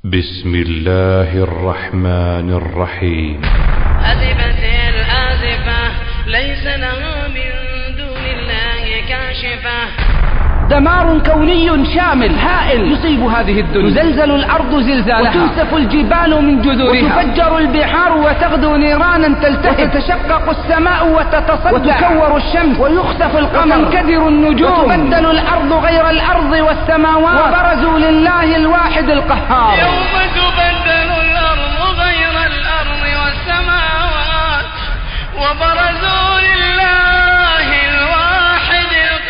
بسم الله الرحمن الرحيم. أزفت الآزفة ليس لها من دون الله كاشفة. دمار كوني شامل هائل يصيب هذه الدنيا، تزلزل الأرض زلزالها، وتنسف الجبال من جذورها، وتفجر البحار وتغدو نيرانا تلتهب، وتتشقق السماء وتتصدع، وتكور الشمس ويخسف القمر، وتنكدر النجوم، وتبدل الأرض غير الأرض والسماوات، وبرزوا لله الواحد القهار. يوم تبدل الأرض غير الأرض والسماوات وبرزوا لله الواحد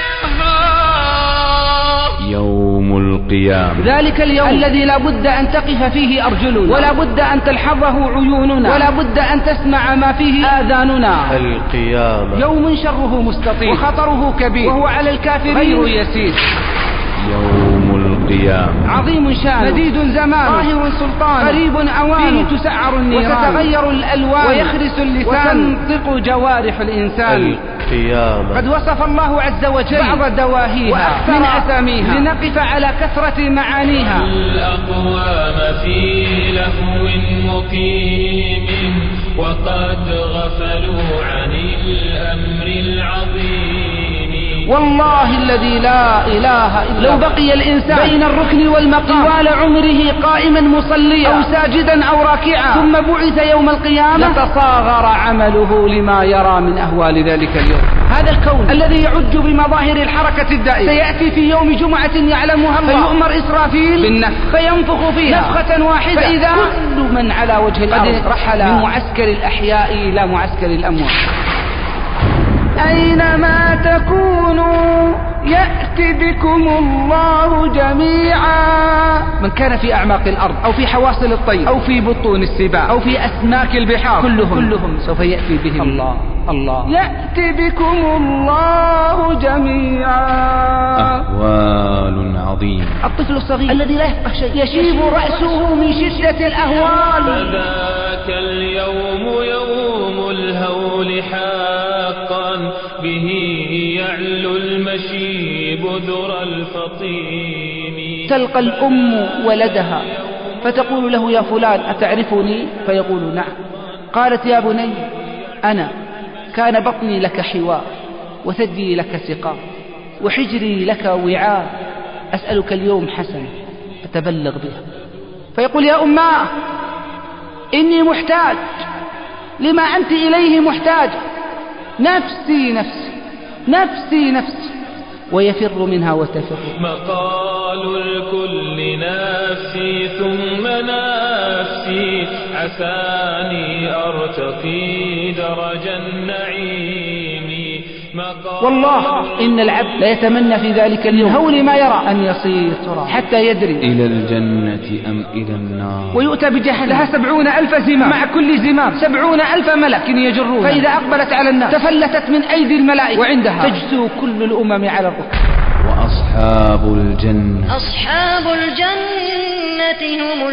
القهار. يوم القيامة، ذلك اليوم الذي لا بد أن تقف فيه أرجلنا، ولا بد أن تلحظه عيوننا، ولا بد أن تسمع ما فيه آذاننا. القيامة يوم شره مستطيل وخطره كبير، وهو على الكافرين غير يسير. يوم القيامة، عظيم شان، مديد زمان، ظاهر سلطان، قريب أوان، فيه تسعر النيران، وتتغير الألوان، ويخرس اللسان، وتنطق جوارح الإنسان. القيامة قد وصف الله عز وجل بعض دواهيها من أساميها لنقف على كثرة معانيها. الأقوام في لهو مقيم وقد غفلوا عن الأمر العظيم. والله الذي لا إله إلا لو بقي الإنسان بين الركن والمقام طوال عمره قائما مصليا أو ساجدا أو راكعا ثم بعث يوم القيامة لتصاغر عمله لما يرى من أهوال ذلك اليوم. هذا الكون الذي يعج بمظاهر الحركة الدائمة سيأتي في يوم جمعة يعلمها الله، فيؤمر إسرافيل بالنفخ فينفخ فيها نفخة واحدة، فإذا كل من على وجه الأرض رحل من معسكر الأحياء إلى معسكر الأموات. أينما تكونوا يأتي بكم الله جميعا. من كان في أعماق الأرض أو في حواصل الطير أو في بطون السباع أو في أسماك البحار كلهم سوف يأتي بهم الله يأتي بكم الله جميعا. أهوال عظيمة. الطفل الصغير الذي لا يفقه شيء يشيب رأسه من شدة الأهوال. فذاك اليوم يوم الهول حقا به يعلو المشيب ذرى الفطيم. تلقى الأم ولدها فتقول له يا فلان أتعرفني؟ فيقول نعم. قالت يا بني أنا كان بطني لك حوار وثدي لك سقاء وحجري لك وعاء، أسألك اليوم حسنة أتبلغ بها. فيقول يا أماه إني محتاج لما أنت إليه محتاج، نفسي نفسي نفسي نفسي، ويفر منها وتفر. مقال الكل نفسي ثم نفسي عساني أرتقي درج النعيم. والله إن العبد لا يتمنى في ذلك اليوم هول ما يرى أن يصير تراب حتى يدري إلى الجنة أم إلى النار. ويؤتى بجهنم لها 70,000 زمام، مع كل زمام 70,000 ملك يجرون، فإذا أقبلت على النار تفلتت من أيدي الملائكة، وعندها تجثو كل الأمم على الركب. وأصحاب الجنة، أصحاب الجنة هم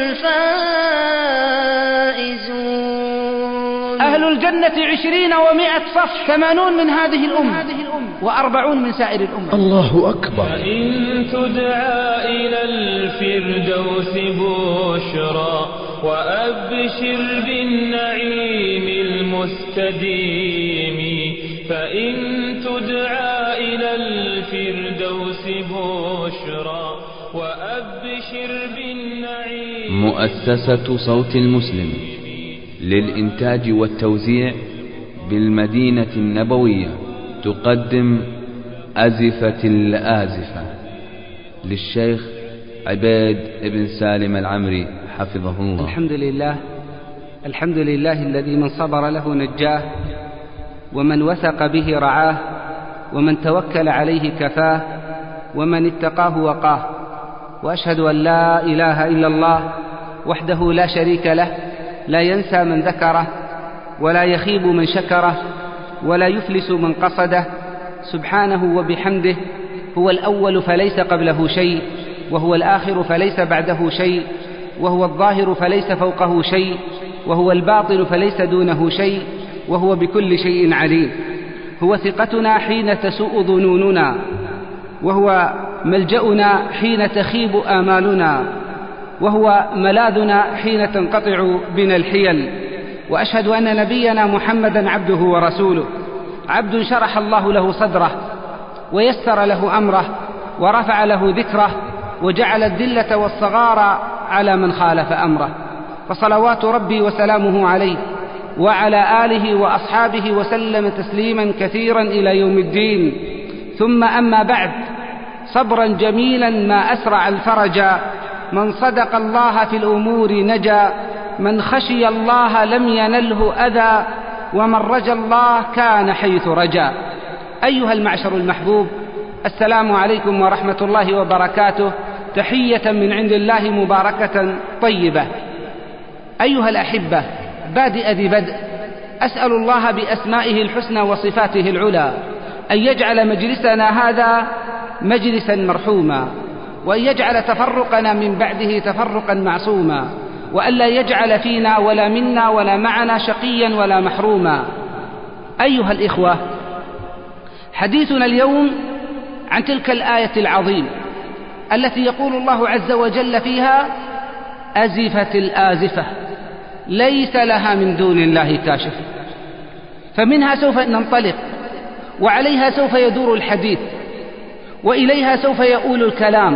الفائزون. أهل الجنة 20 و100 صف، 80 من هذه الأمة و40 من سائر الأمة. الله أكبر. فإن تدعى إلى الفردوس بشرى وأبشر بالنعيم المستديم. فإن تدعى إلى الفردوس بشرى وأبشر بالنعيم. مؤسسة صوت المسلم للإنتاج والتوزيع بالمدينة النبوية تقدم أزفة الآزفة للشيخ عبيد بن سالم العمري حفظه الله. الحمد لله الذي من صبر له نجاه، ومن وثق به رعاه، ومن توكل عليه كفاه، ومن اتقاه وقاه. وأشهد أن لا إله إلا الله وحده لا شريك له، لا ينسى من ذكره ولا يخيب من شكره ولا يفلس من قصده، سبحانه وبحمده. هو الأول فليس قبله شيء، وهو الآخر فليس بعده شيء، وهو الظاهر فليس فوقه شيء، وهو الباطن فليس دونه شيء، وهو بكل شيء عليم. هو ثقتنا حين تسوء ظنوننا، وهو ملجأنا حين تخيب آمالنا، وهو ملاذنا حين تنقطع بنا الحيل. وأشهد أن نبينا محمدا عبده ورسوله، عبد شرح الله له صدره ويسر له أمره ورفع له ذكره وجعل الذلة والصغار على من خالف أمره، فصلوات ربي وسلامه عليه وعلى آله وأصحابه وسلم تسليما كثيرا إلى يوم الدين. ثم أما بعد، صبرا جميلا ما أسرع الفرج، من صدق الله في الأمور نجا، من خشي الله لم ينله أذى، ومن رجى الله كان حيث رجا. أيها المعشر المحبوب، السلام عليكم ورحمة الله وبركاته، تحية من عند الله مباركة طيبة. أيها الأحبة، بادئ ذي بدء، أسأل الله بأسمائه الحسنى وصفاته العلى أن يجعل مجلسنا هذا مجلسا مرحوما، وأن يجعل تفرقنا من بعده تفرقا معصوما، وأن لا يجعل فينا ولا منا ولا معنا شقيا ولا محروما. أيها الإخوة، حديثنا اليوم عن تلك الآية العظيمة التي يقول الله عز وجل فيها: أزفت الآزفة ليس لها من دون الله كاشف. فمنها سوف ننطلق، وعليها سوف يدور الحديث، وإليها سوف يؤول الكلام،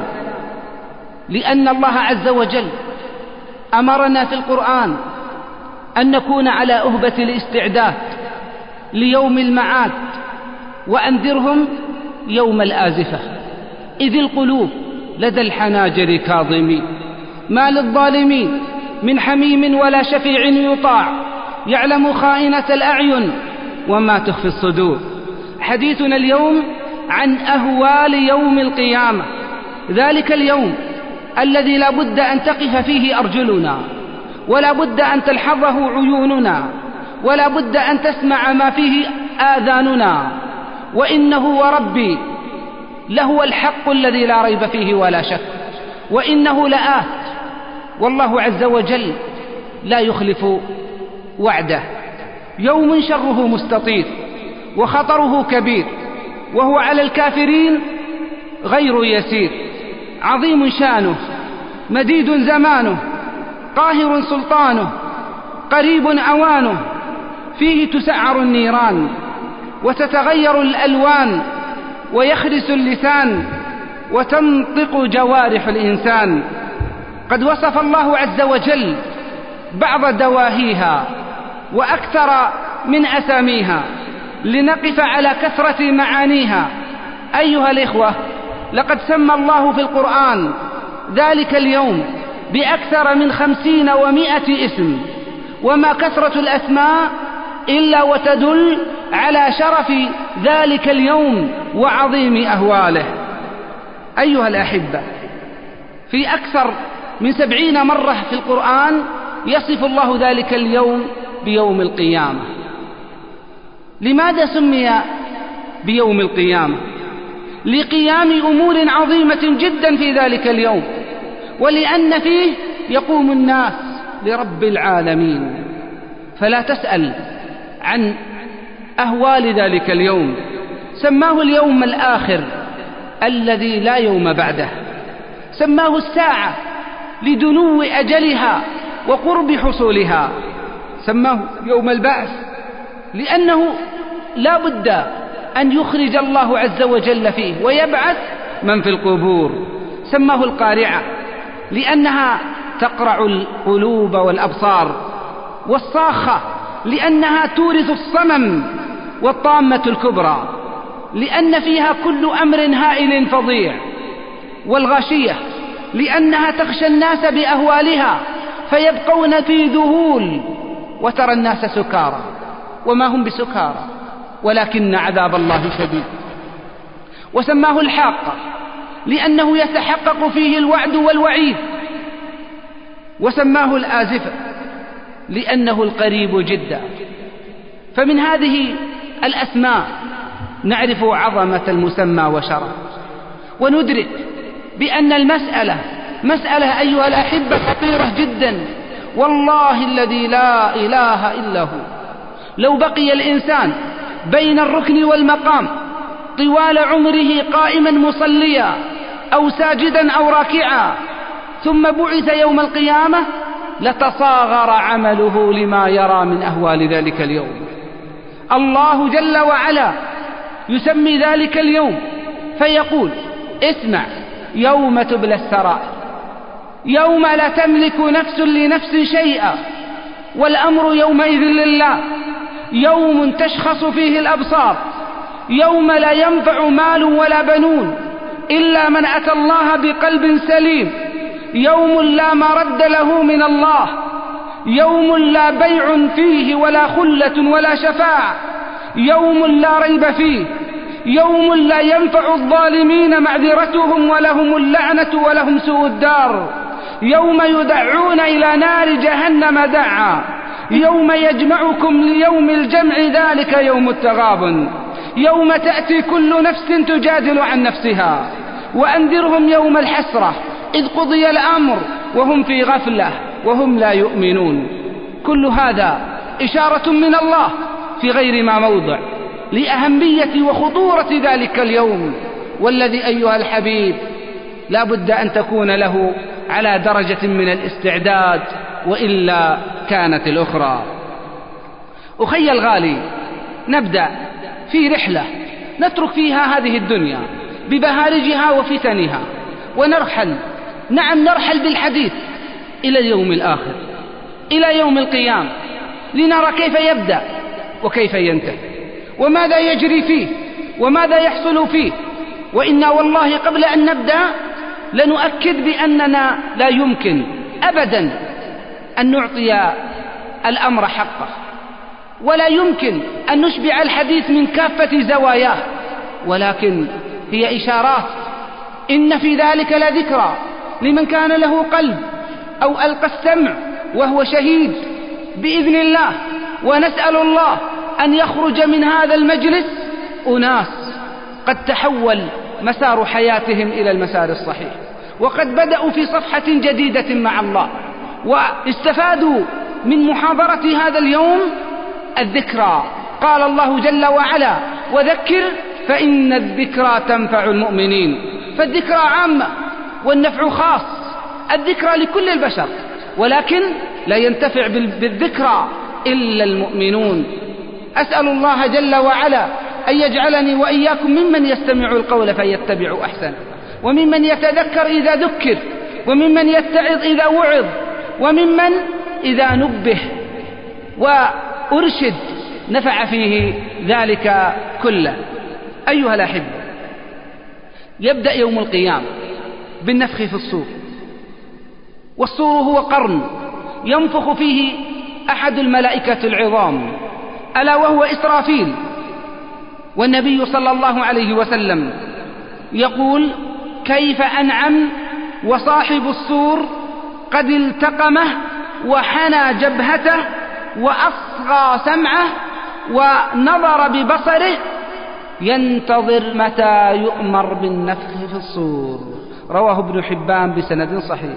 لأن الله عز وجل أمرنا في القرآن أن نكون على أهبة الاستعداد ليوم المعاد، وأنذرهم يوم الآزفة إذ القلوب لدى الحناجر كاظمين، ما للظالمين من حميم ولا شفيع يطاع، يعلم خائنة الأعين وما تخفي الصدور. حديثنا اليوم عن أهوال يوم القيامة، ذلك اليوم الذي لا بد أن تقف فيه أرجلنا، ولا بد أن تلحظه عيوننا، ولا بد أن تسمع ما فيه آذاننا، وإنه وربي لهو الحق الذي لا ريب فيه ولا شك، وإنه لآت، والله عز وجل لا يخلف وعده. يوم شره مستطير وخطره كبير، وهو على الكافرين غير يسير، عظيم شانه، مديد زمانه، قاهر سلطانه، قريب أوانه، فيه تسعر النيران وتتغير الألوان، ويخرس اللسان وتنطق جوارح الإنسان. قد وصف الله عز وجل بعض دواهيها وأكثر من أساميها لنقف على كثرة معانيها. أيها الإخوة، لقد سمى الله في القرآن ذلك اليوم بأكثر من 50 و100 اسم، وما كثرة الأسماء إلا وتدل على شرف ذلك اليوم وعظيم أهواله. أيها الأحبة، في أكثر من 70 مرة في القرآن يصف الله ذلك اليوم بيوم القيامة. لماذا سمي بيوم القيامة؟ لقيام أمور عظيمة جدا في ذلك اليوم، ولأن فيه يقوم الناس لرب العالمين. فلا تسأل عن أهوال ذلك اليوم. سماه اليوم الآخر الذي لا يوم بعده، سماه الساعة لدنو أجلها وقرب حصولها، سماه يوم البعث لأنه لا بد أن يخرج الله عز وجل فيه ويبعث من في القبور. سماه القارعة لأنها تقرع القلوب والأبصار، والصاخة لأنها تورث الصمم، والطامة الكبرى لأن فيها كل أمر هائل فظيع، والغاشية لأنها تخشى الناس بأهوالها فيبقون في ذهول، وترى الناس سكارى وما هم بسكارى ولكن عذاب الله شديد. وسماه الحاقة لأنه يتحقق فيه الوعد والوعيد. وسماه الآزفة لأنه القريب جدا. فمن هذه الأسماء نعرف عظمة المسمى وشرف، وندرك بأن المسألة مسألة أيها الأحبة خطيرة جدا، والله الذي لا إله إلا هو. لو بقي الإنسان بين الركن والمقام طوال عمره قائما مصليا أو ساجدا أو راكعا، ثم بعث يوم القيامة لتصاغر عمله لما يرى من أهوال ذلك اليوم. الله جل وعلا يسمي ذلك اليوم فيقول: اسمع يوم تبلى السرائر، يوم لا تملك نفس لنفس شيئا والأمر يومئذ لله، يوم تشخص فيه الأبصار، يوم لا ينفع مال ولا بنون إلا من أتى الله بقلب سليم، يوم لا مرد له من الله، يوم لا بيع فيه ولا خلة ولا شفاعة، يوم لا ريب فيه، يوم لا ينفع الظالمين معذرتهم ولهم اللعنة ولهم سوء الدار، يوم يدعون إلى نار جهنم دعا، يوم يجمعكم ليوم الجمع ذلك يوم التغابن، يوم تأتي كل نفس تجادل عن نفسها. وأنذرهم يوم الحسرة إذ قضي الأمر وهم في غفلة وهم لا يؤمنون. كل هذا إشارة من الله في غير ما موضع لأهمية وخطورة ذلك اليوم، والذي أيها الحبيب لا بد أن تكون له على درجة من الاستعداد، وإلا كانت الأخرى. أخي الغالي، نبدأ في رحلة نترك فيها هذه الدنيا ببهارجها وفتنها، ونرحل، نعم نرحل بالحديث إلى اليوم الآخر، إلى يوم القيامة، لنرى كيف يبدأ وكيف ينتهي، وماذا يجري فيه وماذا يحصل فيه. وإنا والله قبل أن نبدأ لنؤكد بأننا لا يمكن أبدا أن نعطي الأمر حقه، ولا يمكن أن نشبع الحديث من كافة زواياه، ولكن هي إشارات. إن في ذلك لذكرى لمن كان له قلب أو ألقى السمع وهو شهيد بإذن الله. ونسأل الله أن يخرج من هذا المجلس أناس قد تحول مسار حياتهم إلى المسار الصحيح، وقد بدأوا في صفحة جديدة مع الله، واستفادوا من محاضرة هذا اليوم الذكرى. قال الله جل وعلا: وذكر فإن الذكرى تنفع المؤمنين. فالذكرى عامة والنفع خاص، الذكرى لكل البشر، ولكن لا ينتفع بالذكرى إلا المؤمنون. أسأل الله جل وعلا أن يجعلني وإياكم ممن يستمع القول فيتبع أحسن، وممن يتذكر إذا ذكر، وممن يتعظ إذا وعظ، وممن إذا نبه وأرشد نفع فيه ذلك كله. أيها الأحبة، يبدأ يوم القيامة بالنفخ في الصور، والصور هو قرن ينفخ فيه أحد الملائكة العظام ألا وهو إسرافيل. والنبي صلى الله عليه وسلم يقول: كيف أنعم وصاحب الصور قد التقمه وحنى جبهته وأصغى سمعه ونظر ببصره ينتظر متى يؤمر بالنفخ في الصور. رواه ابن حبان بسند صحيح.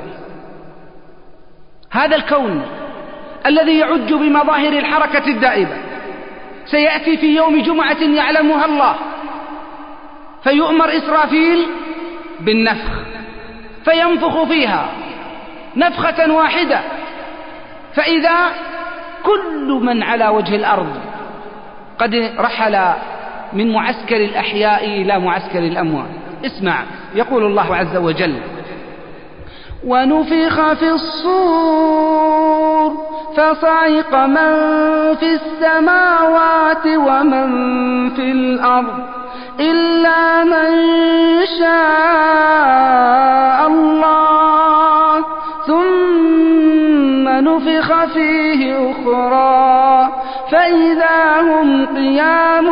هذا الكون الذي يعج بمظاهر الحركة الدائبة سيأتي في يوم جمعة يعلمها الله، فيؤمر إسرافيل بالنفخ فينفخ فيها نفخة واحدة، فإذا كل من على وجه الأرض قد رحل من معسكر الأحياء إلى معسكر الأموات. اسمع، يقول الله عز وجل: ونفخ في الصور فصعق من في السماوات ومن في الأرض إلا من شاء الله ثم نفخ فيه أخرى فإذا هم قيام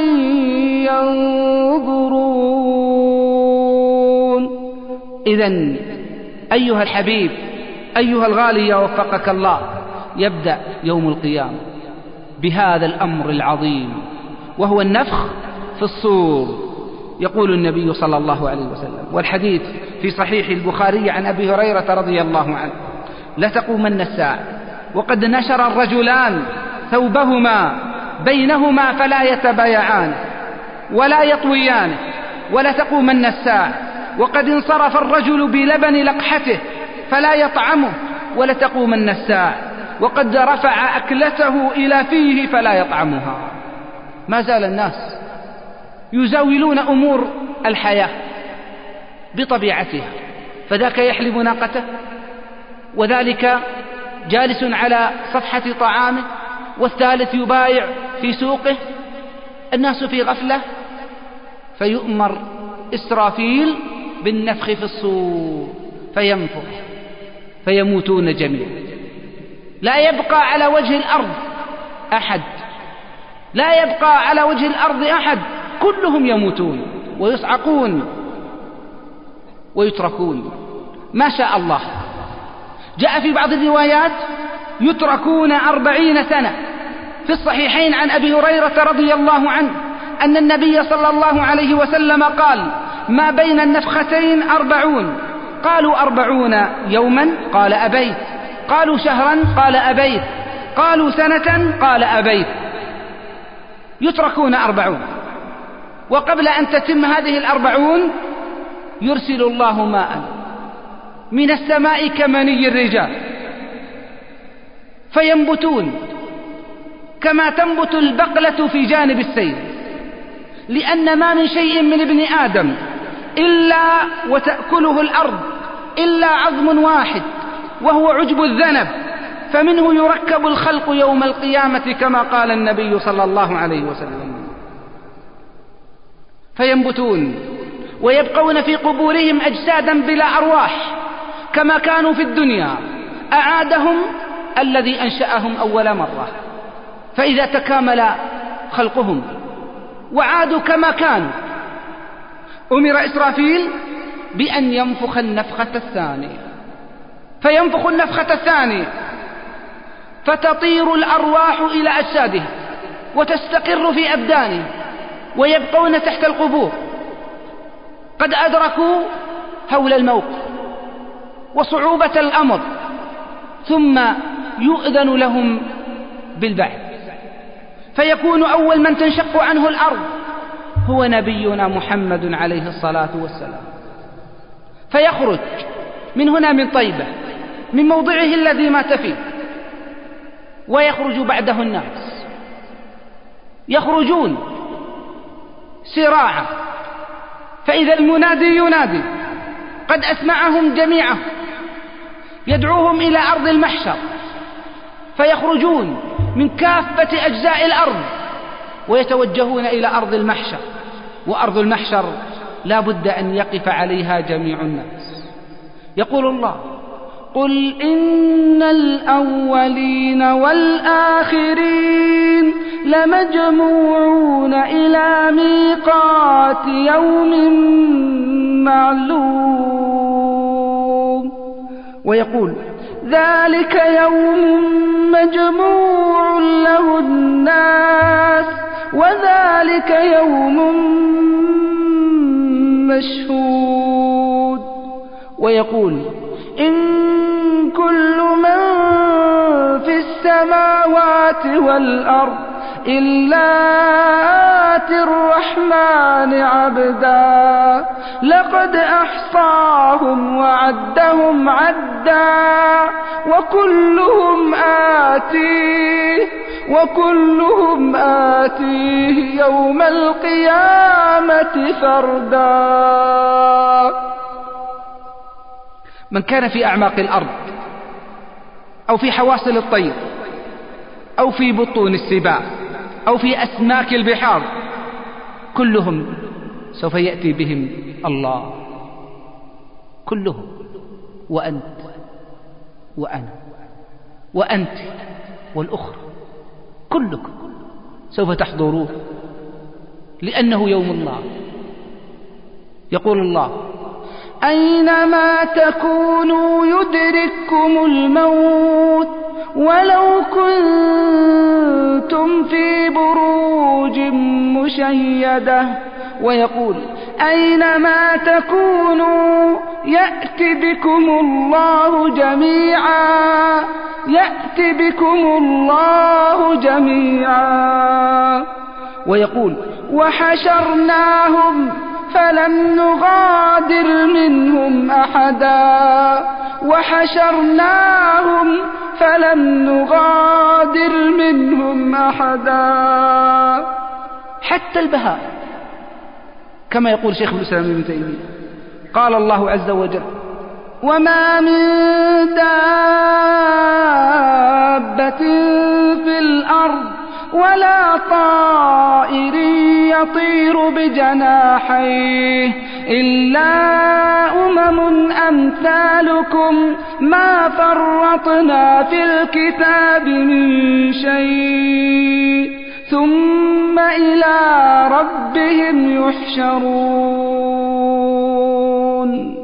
ينظرون. إذن أيها الحبيب، أيها الغالي، وفقك الله، يبدأ يوم القيامة بهذا الأمر العظيم وهو النفخ في الصور. يقول النبي صلى الله عليه وسلم، والحديث في صحيح البخاري عن أبي هريرة رضي الله عنه: لتقومن الساعة وقد نشر الرجلان ثوبهما بينهما فلا يتبايعان ولا يطويان، ولتقومن الساعة وقد انصرف الرجل بلبن لقحته فلا يطعمه ولتقومن الساعة وقد رفع أكلته إلى فيه فلا يطعمها. ما زال الناس يزاولون أمور الحياة بطبيعتها، فذاك يحلب ناقته، وذلك جالس على صفحة طعامه، والثالث يبايع في سوقه. الناس في غفلة، فيؤمر إسرافيل بالنفخ في الصور فينفخ فيموتون جميعا. لا يبقى على وجه الأرض أحد، لا يبقى على وجه الأرض أحد، كلهم يموتون ويصعقون ويتركون ما شاء الله. جاء في بعض الروايات يتركون 40 سنة. في الصحيحين عن أبي هريرة رضي الله عنه أن النبي صلى الله عليه وسلم قال: ما بين النفختين 40. قالوا 40 يوما؟ قال أبيت. قالوا شهرا؟ قال أبيت. قالوا سنة؟ قال أبيت. يتركون 40، وقبل أن تتم هذه 40 يرسل الله ماء من السماء كمني الرجال فينبتون كما تنبت البقلة في جانب السيل، لأن ما من شيء من ابن آدم إلا وتأكله الأرض إلا عظم واحد وهو عجب الذنب، فمنه يركب الخلق يوم القيامة كما قال النبي صلى الله عليه وسلم. فينبتون ويبقون في قبورهم أجسادا بلا أرواح كما كانوا في الدنيا، أعادهم الذي أنشأهم أول مرة. فإذا تكامل خلقهم وعادوا كما كانوا، أمر إسرافيل بأن ينفخ النفخة الثانية، فينفخ النفخة الثانية فتطير الأرواح إلى أجسادها وتستقر في أبدانهم، ويبقون تحت القبور قد أدركوا هول الموت وصعوبة الأمر، ثم يؤذن لهم بالبعث، فيكون أول من تنشق عنه الأرض هو نبينا محمد عليه الصلاة والسلام، فيخرج من هنا من طيبة من موضعه الذي مات فيه، ويخرج بعده الناس يخرجون سراعا، فإذا المنادي ينادي قد أسمعهم جميعا يدعوهم إلى أرض المحشر، فيخرجون من كافة أجزاء الأرض ويتوجهون إلى أرض المحشر، وأرض المحشر لا بد أن يقف عليها جميع الناس. يقول الله: قل إن الأولين والآخرين لمجموعون إلى ميقات يوم معلوم. ويقول: ذلك يوم مجموع له الناس وذلك يوم مشهود. ويقول: إن كل من في السماوات والأرض إلا آتي الرحمن عبدا لقد أحصاهم وعدهم عدا وكلهم آتيه يوم القيامة فردا. من كان في أعماق الأرض أو في حواصل الطير أو في بطون السباع أو في أسماك البحار، كلهم سوف يأتي بهم الله، كلهم، وأنت وأنا وأنت والأخرى، كلكم سوف تحضرون، لأنه يوم الله. يقول الله: أينما تكونوا يدرككم الموت ولو كنتم في بروج مشيدة. ويقول: أينما تكونوا يأت بكم الله جميعا. ويقول: وحشرناهم فلم نغادر منهم أحدا وحشرناهم فلم نغادر منهم أحدا. حتى البهائم كما يقول شيخ الإسلام ابن تيمية. قال الله عز وجل: وما من دابة في الأرض ولا طائر يطير بجناحيه إلا أمم أمثالكم ما فرطنا في الكتاب من شيء ثم إلى ربهم يحشرون.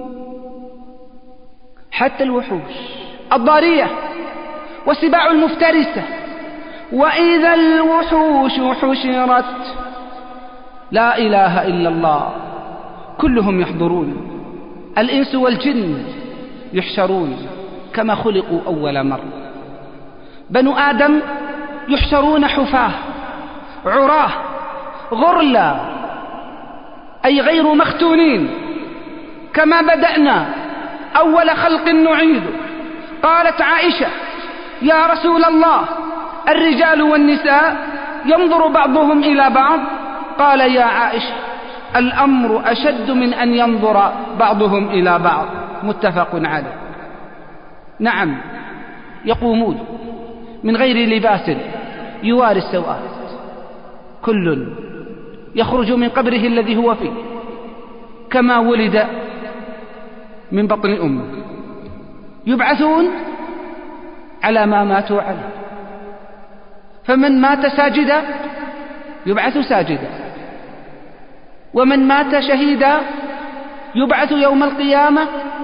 حتى الوحوش الضارية والسباع المفترسة، وإذا الوحوش حشرت، لا إله إلا الله، كلهم يحضرون. الإنس والجن يحشرون كما خلقوا أول مرة. بنو آدم يحشرون حفاة عراه غرلا، أي غير مختونين، كما بدأنا أول خلق نعيده. قالت عائشة: يا رسول الله، الرجال والنساء ينظر بعضهم إلى بعض؟ قال: يا عائشة، الأمر أشد من أن ينظر بعضهم إلى بعض. متفق عليه. نعم، يقومون من غير لباس يواري السوءات، كل يخرج من قبره الذي هو فيه كما ولد من بطن أمه، يبعثون على ما ماتوا عليه. فمن مات ساجدا يبعث ساجدا، ومن مات شهيدا يبعث يوم القيامة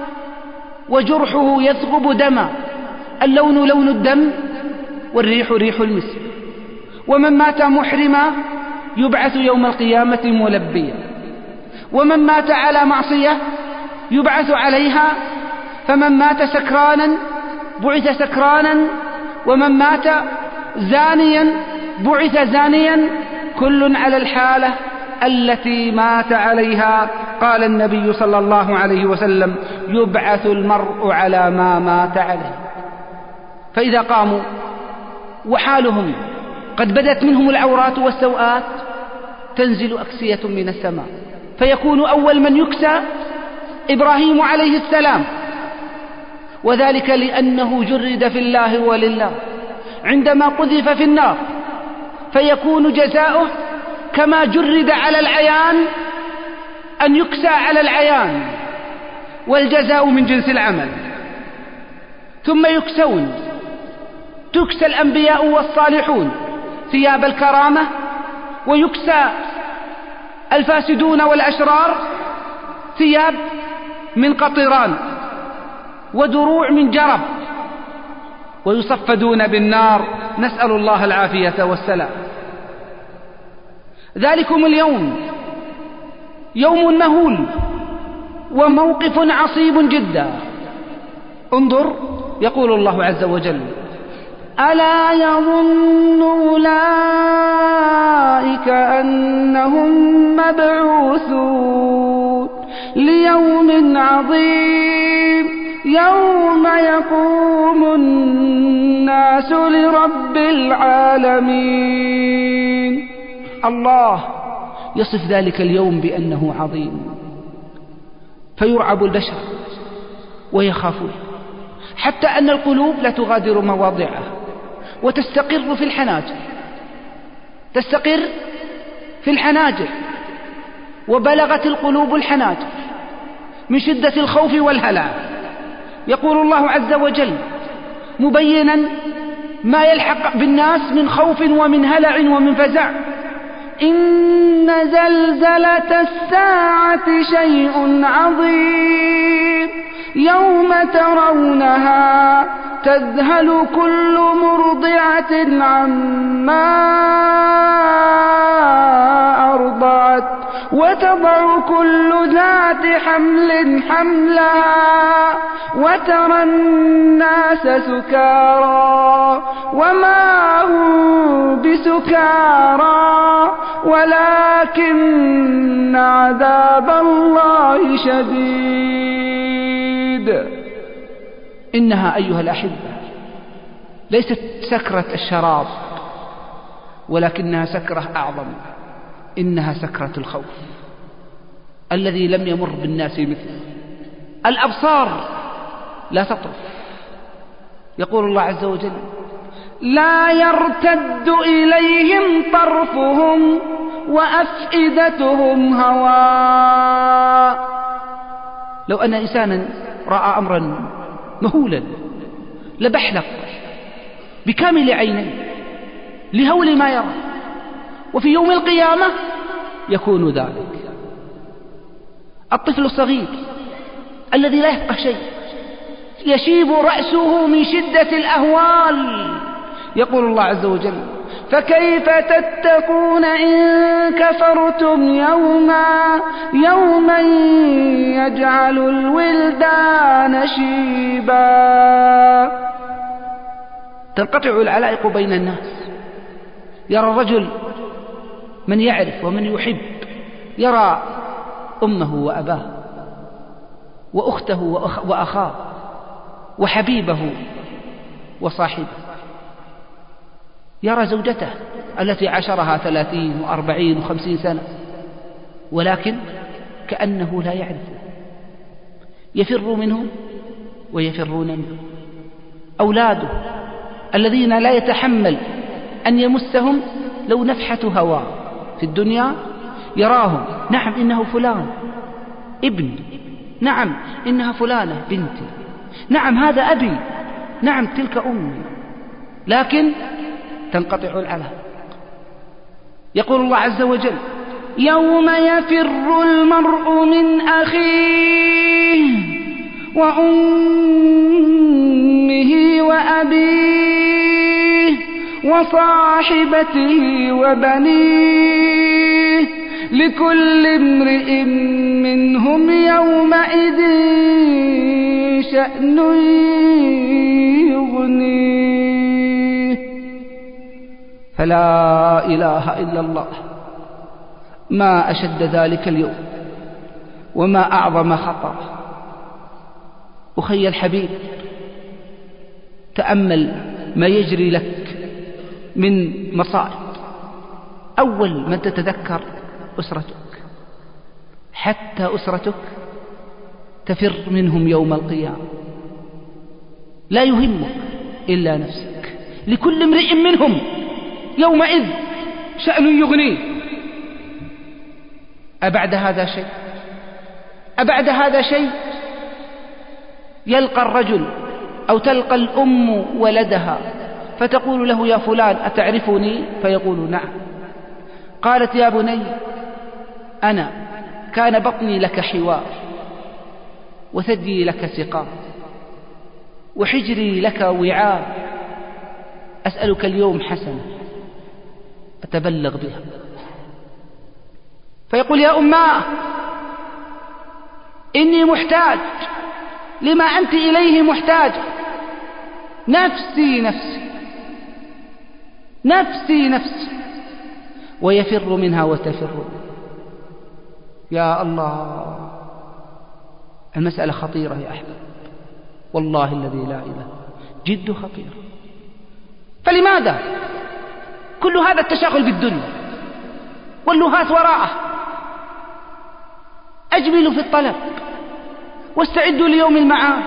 وجرحه يثغب دما، اللون لون الدم والريح ريح المسك. ومن مات محرما يبعث يوم القيامة ملبيا، ومن مات على معصية يبعث عليها، فمن مات سكرانا بعث سكرانا، ومن مات زانيا بعث زانيا، كل على الحالة التي مات عليها. قال النبي صلى الله عليه وسلم: يبعث المرء على ما مات عليه. فإذا قاموا وحالهم قد بدت منهم العورات والسوءات، تنزل أكسية من السماء، فيكون أول من يكسى إبراهيم عليه السلام، وذلك لأنه جرد في الله ولله عندما قذف في النار، فيكون جزاؤه كما جرد على العيان أن يكسى على العيان، والجزاء من جنس العمل. ثم يكسون، تكسى الأنبياء والصالحون ثياب الكرامة، ويكسى الفاسدون والأشرار ثياب من قطران ودروع من جرب، ويصفدون بالنار، نسأل الله العافية والسلام. ذلكم اليوم يوم مهول وموقف عصيب جدا. انظر، يقول الله عز وجل: ألا يظن أولئك أنهم مبعوثون ليوم عظيم يوم يقوم الناس لرب العالمين. الله يصف ذلك اليوم بأنه عظيم، فيرعب البشر ويخافون، حتى أن القلوب لا تغادر مواضعها وتستقر في الحناجر، تستقر في الحناجر. وبلغت القلوب الحناجر من شدة الخوف والهلع. يقول الله عز وجل مبينا ما يلحق بالناس من خوف ومن هلع ومن فزع: إن زلزلة الساعة شيء عظيم يوم ترونها تذهل كل مرضعة عما أرضعت وتضع كل ذات حمل حملها وترى الناس سكارى وما هم بسكارى ولكن عذاب الله شديد. إنها أيها الأحبة ليست سكرة الشراب، ولكنها سكرة أعظم، إنها سكرة الخوف الذي لم يمر بالناس مثله. الأبصار لا تطرف. يقول الله عز وجل: لا يرتد إليهم طرفهم وأفئدتهم هواء. لو أن إنسانا رأى أمرا مهولا لبحلق بكامل عينيه لهول ما يرى، وفي يوم القيامة يكون ذلك. الطفل الصغير الذي لا يفقه شيء يشيب رأسه من شدة الأهوال. يقول الله عز وجل: فكيف تتقون إن كفرتم يوما يجعل الولدان شيبا. تنقطع العلائق بين الناس. يرى الرجل من يعرف ومن يحب، يرى أمه وأباه وأخته وأخاه وحبيبه وصاحبه، يرى زوجته التي عاشرها 30 و40 و50 سنة، ولكن كأنه لا يعرفه، يفر منهم ويفرون منه. أولاده الذين لا يتحمل أن يمسهم لو نفحة هواء في الدنيا، يراهم: نعم إنه فلان ابني، نعم إنها فلانة بنتي، نعم هذا أبي، نعم تلك أمي، لكن تنقطع العلاقة. يقول الله عز وجل: يوم يفر المرء من أخيه وأمه وأبيه وصاحبته وبنيه لكل امرئ منهم يومئذ شأن يغنيه. فلا إله إلا الله، ما أشد ذلك اليوم وما أعظم خطر. أخي الحبيب، تأمل ما يجري لك من مصائب. أول من تتذكر أسرتك، حتى أسرتك تفر منهم يوم القيامة. لا يهمك إلا نفسك، لكل امرئ منهم يومئذ شأن يغنيه. أبعد هذا شيء؟ أبعد هذا شيء؟ يلقى الرجل أو تلقى الأم ولدها فتقول له: يا فلان أتعرفني؟ فيقول: نعم. قالت: يا بني، أنا كان بطني لك حوار، وثدي لك سقاء، وحجري لك وعاء، أسألك اليوم حسنة أتبلغ بها. فيقول: يا أماه، إني محتاج لما أنت إليه محتاج، نفسي نفسي نفسي نفسي، ويفر منها وتفر. يا الله، المسألة خطيرة يا أحباب، والله الذي لا إله، جد خطيرة. فلماذا كل هذا التشاغل بالدنيا واللهات وراءه؟ أجملوا في الطلب، واستعدوا ليوم المعاد،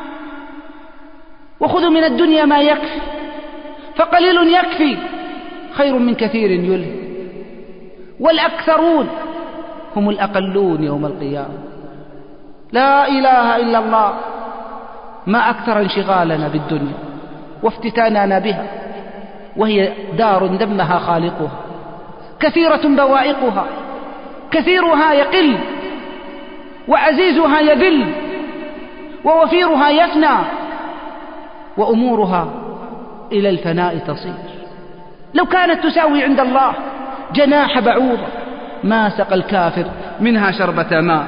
وخذوا من الدنيا ما يكفي، فقليل يكفي خير من كثير يلهي، والأكثرون هم الأقلون يوم القيامة. لا إله إلا الله. ما أكثر انشغالنا بالدنيا وافتتاننا بها، وهي دار دمها خالقها، كثيرة بوائقها، كثيرها يقل، وعزيزها يذل، ووفيرها يفنى، وأمورها إلى الفناء تصير. لو كانت تساوي عند الله جناح بعوضة ما سقى الكافر منها شربة ماء.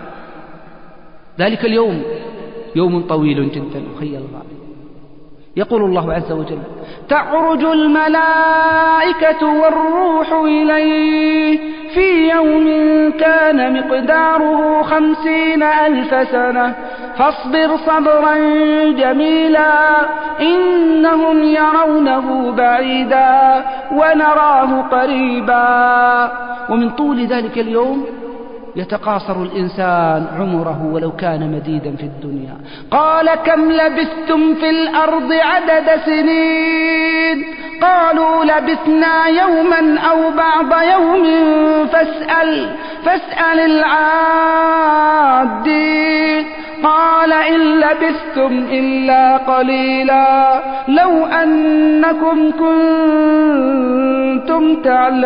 ذلك اليوم يوم طويل جدا أخي الغالي. يقول الله عز وجل: تعرج الملائكة والروح إليه في يوم كان مقداره 50,000 سنة فاصبر صبرا جميلا إنهم يرونه بعيدا ونراه قريبا. ومن طول ذلك اليوم يتقاصر الإنسان عمره ولو كان مديدا في الدنيا. قال كم لبثتم في الأرض عدد سنين قالوا لبثنا يوما أو بعض يوم فاسأل العادين. قال إن لبثتم إلا قليلا لو أنكم كنتم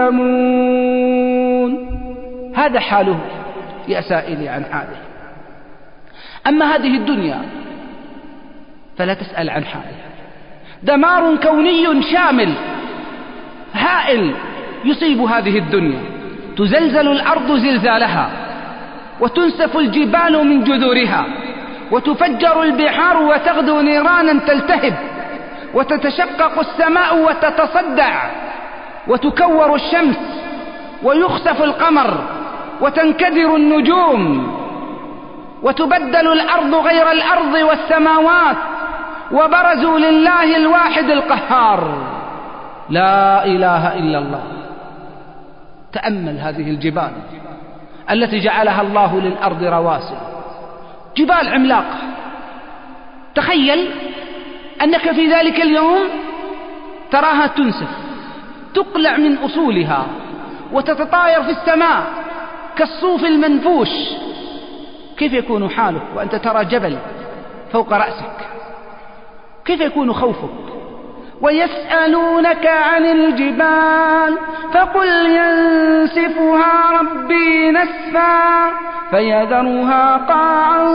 تعلمون. هذا حاله يا سائلي عن حاله. أما هذه الدنيا فلا تسأل عن حاله. دمار كوني شامل هائل يصيب هذه الدنيا. تزلزل الأرض زلزالها وتنسف الجبال من جذورها وتفجر البحار وتغدو نيرانا تلتهب وتتشقق السماء وتتصدع وتكور الشمس ويخسف القمر وتنكدر النجوم وتبدل الأرض غير الأرض والسماوات وبرزوا لله الواحد القهار. لا إله إلا الله. تأمل هذه الجبال التي جعلها الله للأرض رواسي، جبال عملاقة. تخيل أنك في ذلك اليوم تراها تنسف، تقلع من أصولها وتتطاير في السماء كالصوف المنفوش. كيف يكون حالك وأنت ترى جبل فوق رأسك؟ كيف يكون خوفك؟ ويسألونك عن الجبال فقل ينسفها ربي نسفا فيذرها قاعا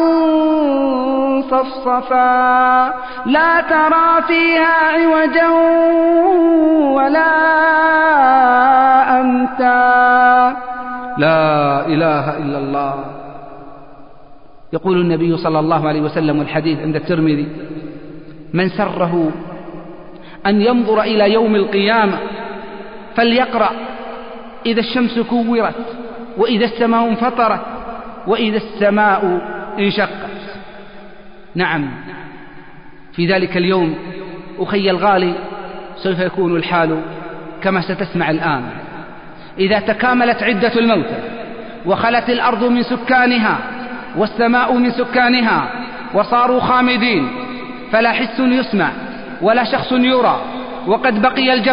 صفصفا لا ترى فيها عوجا ولا أمتا. لا إله إلا الله. يقول النبي صلى الله عليه وسلم الحديث عند الترمذي: من سره أن ينظر إلى يوم القيامة فليقرأ إذا الشمس كورت وإذا السماء انفطرت وإذا السماء انشقت. نعم، في ذلك اليوم أخي الغالي سوف يكون الحال كما ستسمع الآن. إذا تكاملت عدة الموتى وخلت الأرض من سكانها والسماء من سكانها وصاروا خامدين فلا حس يسمع ولا شخص يرى، وقد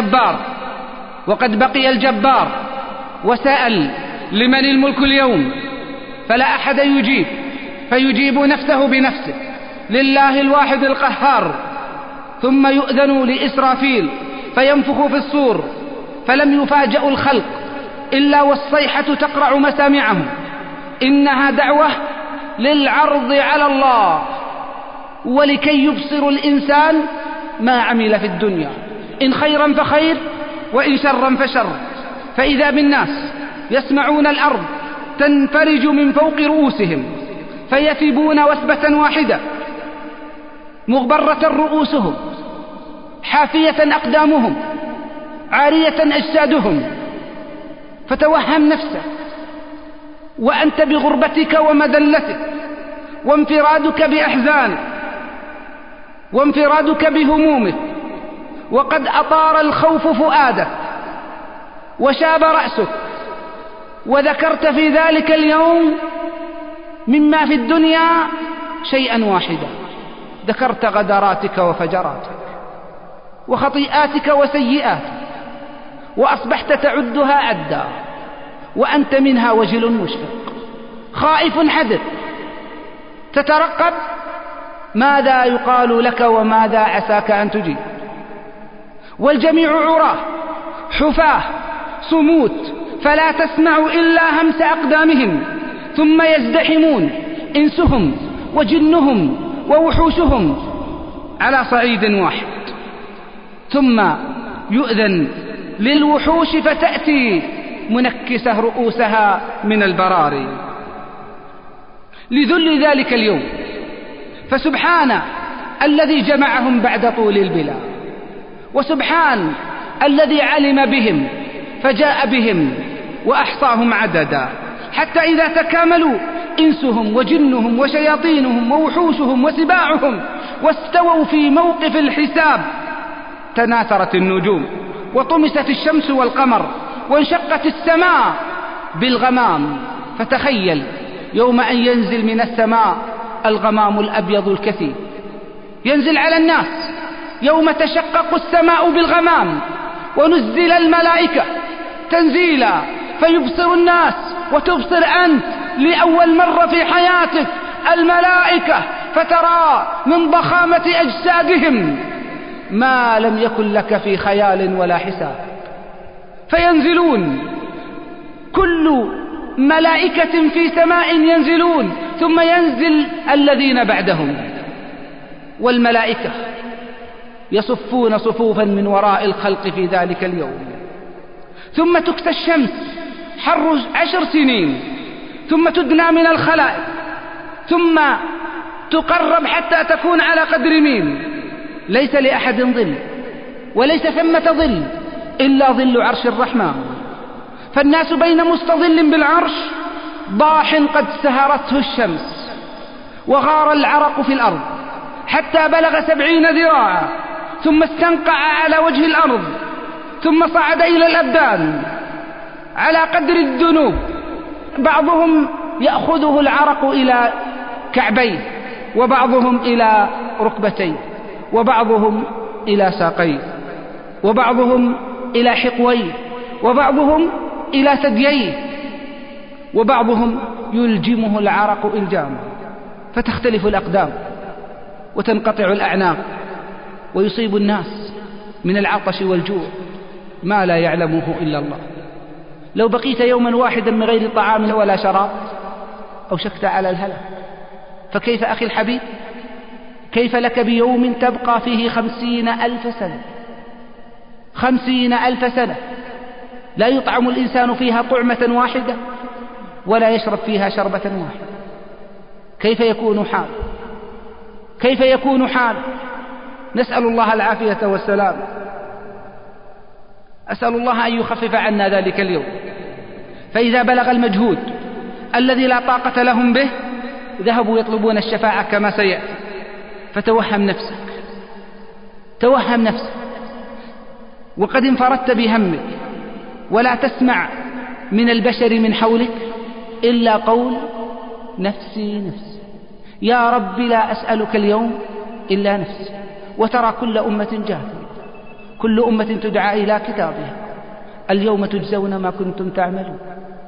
بقي الجبار وسأل لمن الملك اليوم فلا أحد يجيب، فيجيب نفسه بنفسه لله الواحد القهار. ثم يؤذن لإسرافيل فينفخ في الصور، فلم يفاجأ الخلق إلا والصيحة تقرع مسامعهم. إنها دعوة للعرض على الله ولكي يبصر الإنسان ما عمل في الدنيا، إن خيرا فخير وإن شرا فشر. فإذا بالناس يسمعون الأرض تنفرج من فوق رؤوسهم فيثبون وثبة واحدة، مغبرة رؤوسهم، حافية أقدامهم، عارية أجسادهم. فتوهم نفسك وأنت بغربتك ومذلتك وانفرادك بأحزانك وانفرادك بهمومك، وقد أطار الخوف فؤادك وشاب رأسك، وذكرت في ذلك اليوم مما في الدنيا شيئا واحدا. ذكرت غدراتك وفجراتك وخطيئاتك وسيئاتك، وأصبحت تعدها عدا، وأنت منها وجل مشفق خائف حذر، تترقب ماذا يقال لك وماذا عساك أن تجيب. والجميع عراه حفاه صموت، فلا تسمع إلا همس أقدامهم، ثم يزدحمون إنسهم وجنهم ووحوشهم على صعيد واحد. ثم يؤذن للوحوش فتأتي منكسة رؤوسها من البراري لذل ذلك اليوم. فسبحان الذي جمعهم بعد طول البلا، وسبحان الذي علم بهم فجاء بهم وأحصاهم عددا، حتى إذا تكاملوا إنسهم وجنهم وشياطينهم ووحوشهم وسباعهم، واستووا في موقف الحساب. تناثرت النجوم وطمست الشمس والقمر وانشقت السماء بالغمام. فتخيل يوم أن ينزل من السماء الغمام الأبيض الكثيف، ينزل على الناس يوم تشقق السماء بالغمام، ونزل الملائكة تنزيلا فيبصر الناس وتبصر أنت لأول مرة في حياتك الملائكة، فترى من ضخامة أجسادهم ما لم يكن لك في خيال ولا حساب. فينزلون كل ملائكة في سماء ينزلون، ثم ينزل الذين بعدهم، والملائكة يصفون صفوفا من وراء الخلق في ذلك اليوم. ثم تكسى الشمس حر 10 سنين، ثم تدنى من الخلائق، ثم تقرب حتى تكون على قدر ميل. ليس لأحد ظل، وليس ثمة ظل إلا ظل عرش الرحمن. فالناس بين مستظل بالعرش ضاح قد سهرته الشمس، وغار العرق في الأرض حتى بلغ 70 ذراعا، ثم استنقع على وجه الأرض، ثم صعد إلى الأبدان على قدر الذنوب. بعضهم يأخذه العرق إلى كعبيه، وبعضهم إلى ركبتيه، وبعضهم إلى ساقيه، وبعضهم إلى حقويه، وبعضهم إلى ثدييه، وبعضهم يلجمه العرق إلجاما، فتختلف الأقدام وتنقطع الأعناق، ويصيب الناس من العطش والجوع ما لا يعلمه إلا الله. لو بقيت يوما واحدا من غير طعام ولا شراب أوشكت على الهلاك. فكيف أخي الحبيب، كيف لك بيوم تبقى فيه 50,000 سنة، 50,000 سنة لا يطعم الإنسان فيها طعمة واحدة ولا يشرب فيها شربة واحدة؟ كيف يكون حال؟ كيف يكون حال؟ نسأل الله العافية والسلام. أسأل الله أن يخفف عنا ذلك اليوم. فإذا بلغ المجهود الذي لا طاقة لهم به ذهبوا يطلبون الشفاعة كما سيأتي. فتوهم نفسك، توهم نفسك، وقد انفردت بهمك، ولا تسمع من البشر من حولك إلا قول نفسي نفسي. يا رب لا أسألك اليوم إلا نفسي. وترى كل أمة جاثمة، كل أمة تدعى إلى كتابها اليوم تجزون ما كنتم تعملون.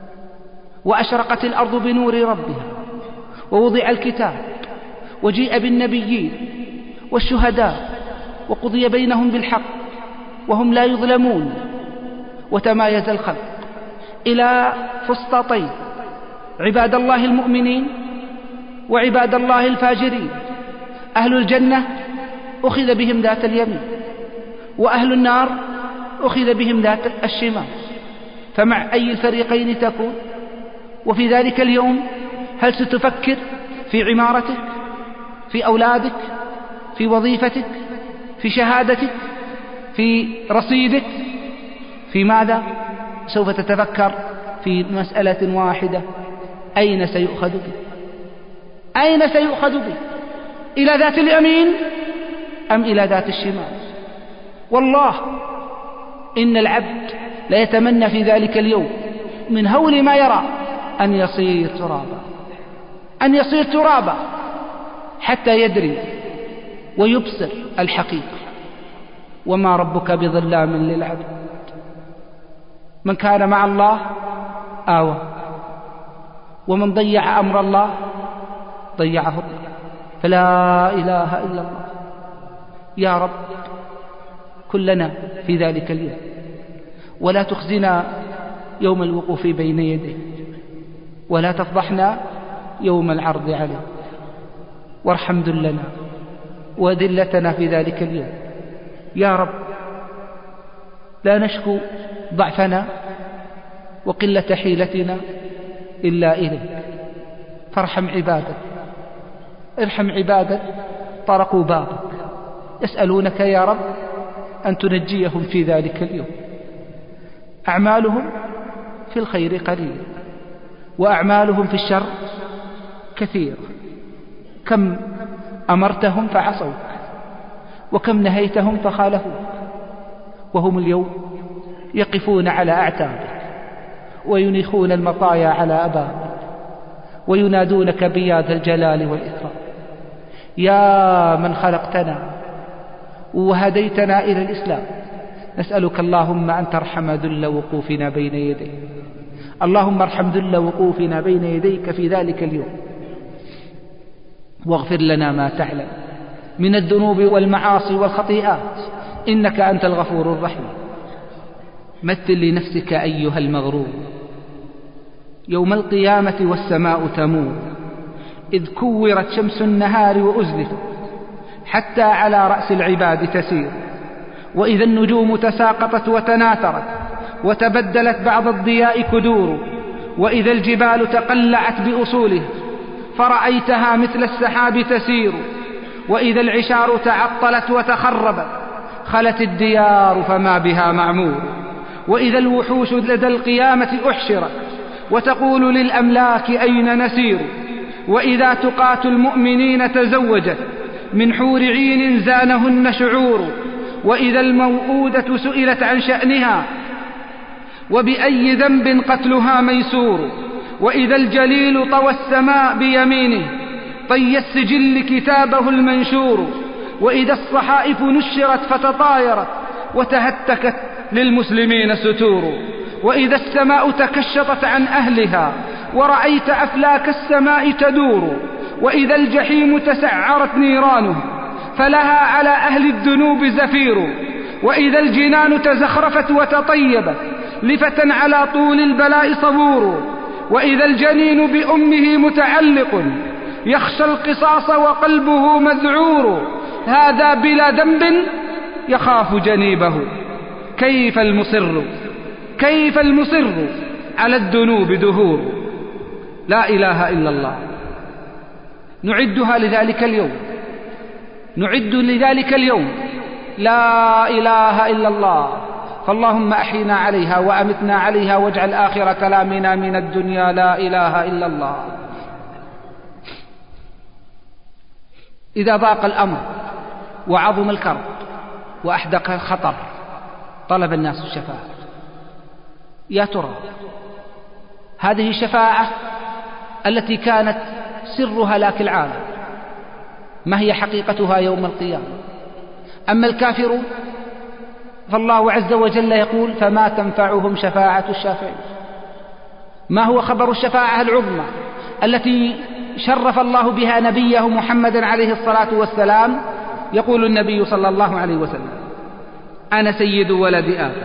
وأشرقت الأرض بنور ربها، ووضع الكتاب، وجيء بالنبيين والشهداء، وقضي بينهم بالحق وهم لا يظلمون. وتمايز الخلق إلى فسطاطين، عباد الله المؤمنين وعباد الله الفاجرين. أهل الجنة أخذ بهم ذات اليمين، وأهل النار أخذ بهم ذات الشمال. فمع أي الفريقين تكون؟ وفي ذلك اليوم هل ستفكر في عمارتك، في أولادك، في وظيفتك، في شهادتك، في رصيدك، في ماذا؟ سوف تتفكر في مسألة واحدة: أين سيؤخذ بي؟ أين سيؤخذ بي؟ إلى ذات اليمين أم إلى ذات الشمال؟ والله إن العبد لا يتمنى في ذلك اليوم من هول ما يرى أن يصير ترابا، أن يصير ترابا، حتى يدري ويبصر الحقيقة. وما ربك بظلام للعبد. من كان مع الله آوى، ومن ضيع أمر الله ضيعه الله. فلا إله إلا الله. يا رب كلنا في ذلك اليوم، ولا تخزنا يوم الوقوف بين يديه، ولا تفضحنا يوم العرض عليه. وارحم ذلنا وذلتنا في ذلك اليوم يا رب. لا نشكو ضعفنا وقلة حيلتنا إلا إليك، فارحم عبادك، ارحم عبادك طرقوا بابك يسألونك يا رب أن تنجيهم في ذلك اليوم. أعمالهم في الخير قليل، وأعمالهم في الشر كثيرة. كم أمرتهم فعصوك، وكم نهيتهم فخالفوك، وهم اليوم يقفون على أعتابك وينيخون المطايا على أبابك وينادونك بيا الجلال والإكرام. يا من خلقتنا وهديتنا إلى الإسلام، نسألك اللهم أن ترحم ذل وقوفنا بين يديك. اللهم ارحم ذل وقوفنا بين يديك في ذلك اليوم، واغفر لنا ما تعلم من الذنوب والمعاصي والخطيئات، إنك أنت الغفور الرحيم. مثل لنفسك أيها المغرور يوم القيامة والسماء تمور، إذ كورت شمس النهار وأزلفت حتى على رأس العباد تسير، وإذا النجوم تساقطت وتناثرت وتبدلت بعض الضياء كدور، وإذا الجبال تقلعت بأصولها فرأيتها مثل السحاب تسير، وإذا العشار تعطلت وتخربت خلت الديار فما بها معمور، وإذا الوحوش لدى القيامة أحشرت وتقول للأملاك أين نسير، وإذا تقات المؤمنين تزوجت من حور عين زانهن شعور، وإذا الموءودة سئلت عن شأنها وبأي ذنب قتلها ميسور، وإذا الجليل طوى السماء بيمينه طي السجل كتابه المنشور، وإذا الصحائف نشرت فتطايرت وتهتكت للمسلمين ستور، وإذا السماء تكشطت عن أهلها ورأيت أفلاك السماء تدور، وإذا الجحيم تسعرت نيرانه فلها على أهل الذنوب زفير، وإذا الجنان تزخرفت وتطيبت لفتى على طول البلاء صبور، وإذا الجنين بأمه متعلق يخشى القصاص وقلبه مذعور، هذا بلا ذنب يخاف جنيبه، كيف المصر على الذنوب دهور. لا إله إلا الله، نعدها لذلك اليوم، نعد لذلك اليوم لا إله إلا الله. فاللهم أحينا عليها وأمتنا عليها، واجعل آخر كلامنا من الدنيا لا إله إلا الله. إذا ضاق الأمر وعظم الكرب وأحدق الخطر طلب الناس الشفاعة. يا ترى هذه الشفاعة التي كانت سر هلاك العالم ما هي حقيقتها يوم القيامة؟ أما الكافرون فالله عز وجل يقول فما تنفعهم شفاعة الشافعين. ما هو خبر الشفاعة العظمى التي شرف الله بها نبيه محمدا عليه الصلاة والسلام؟ يقول النبي صلى الله عليه وسلم أنا سيد ولد آدم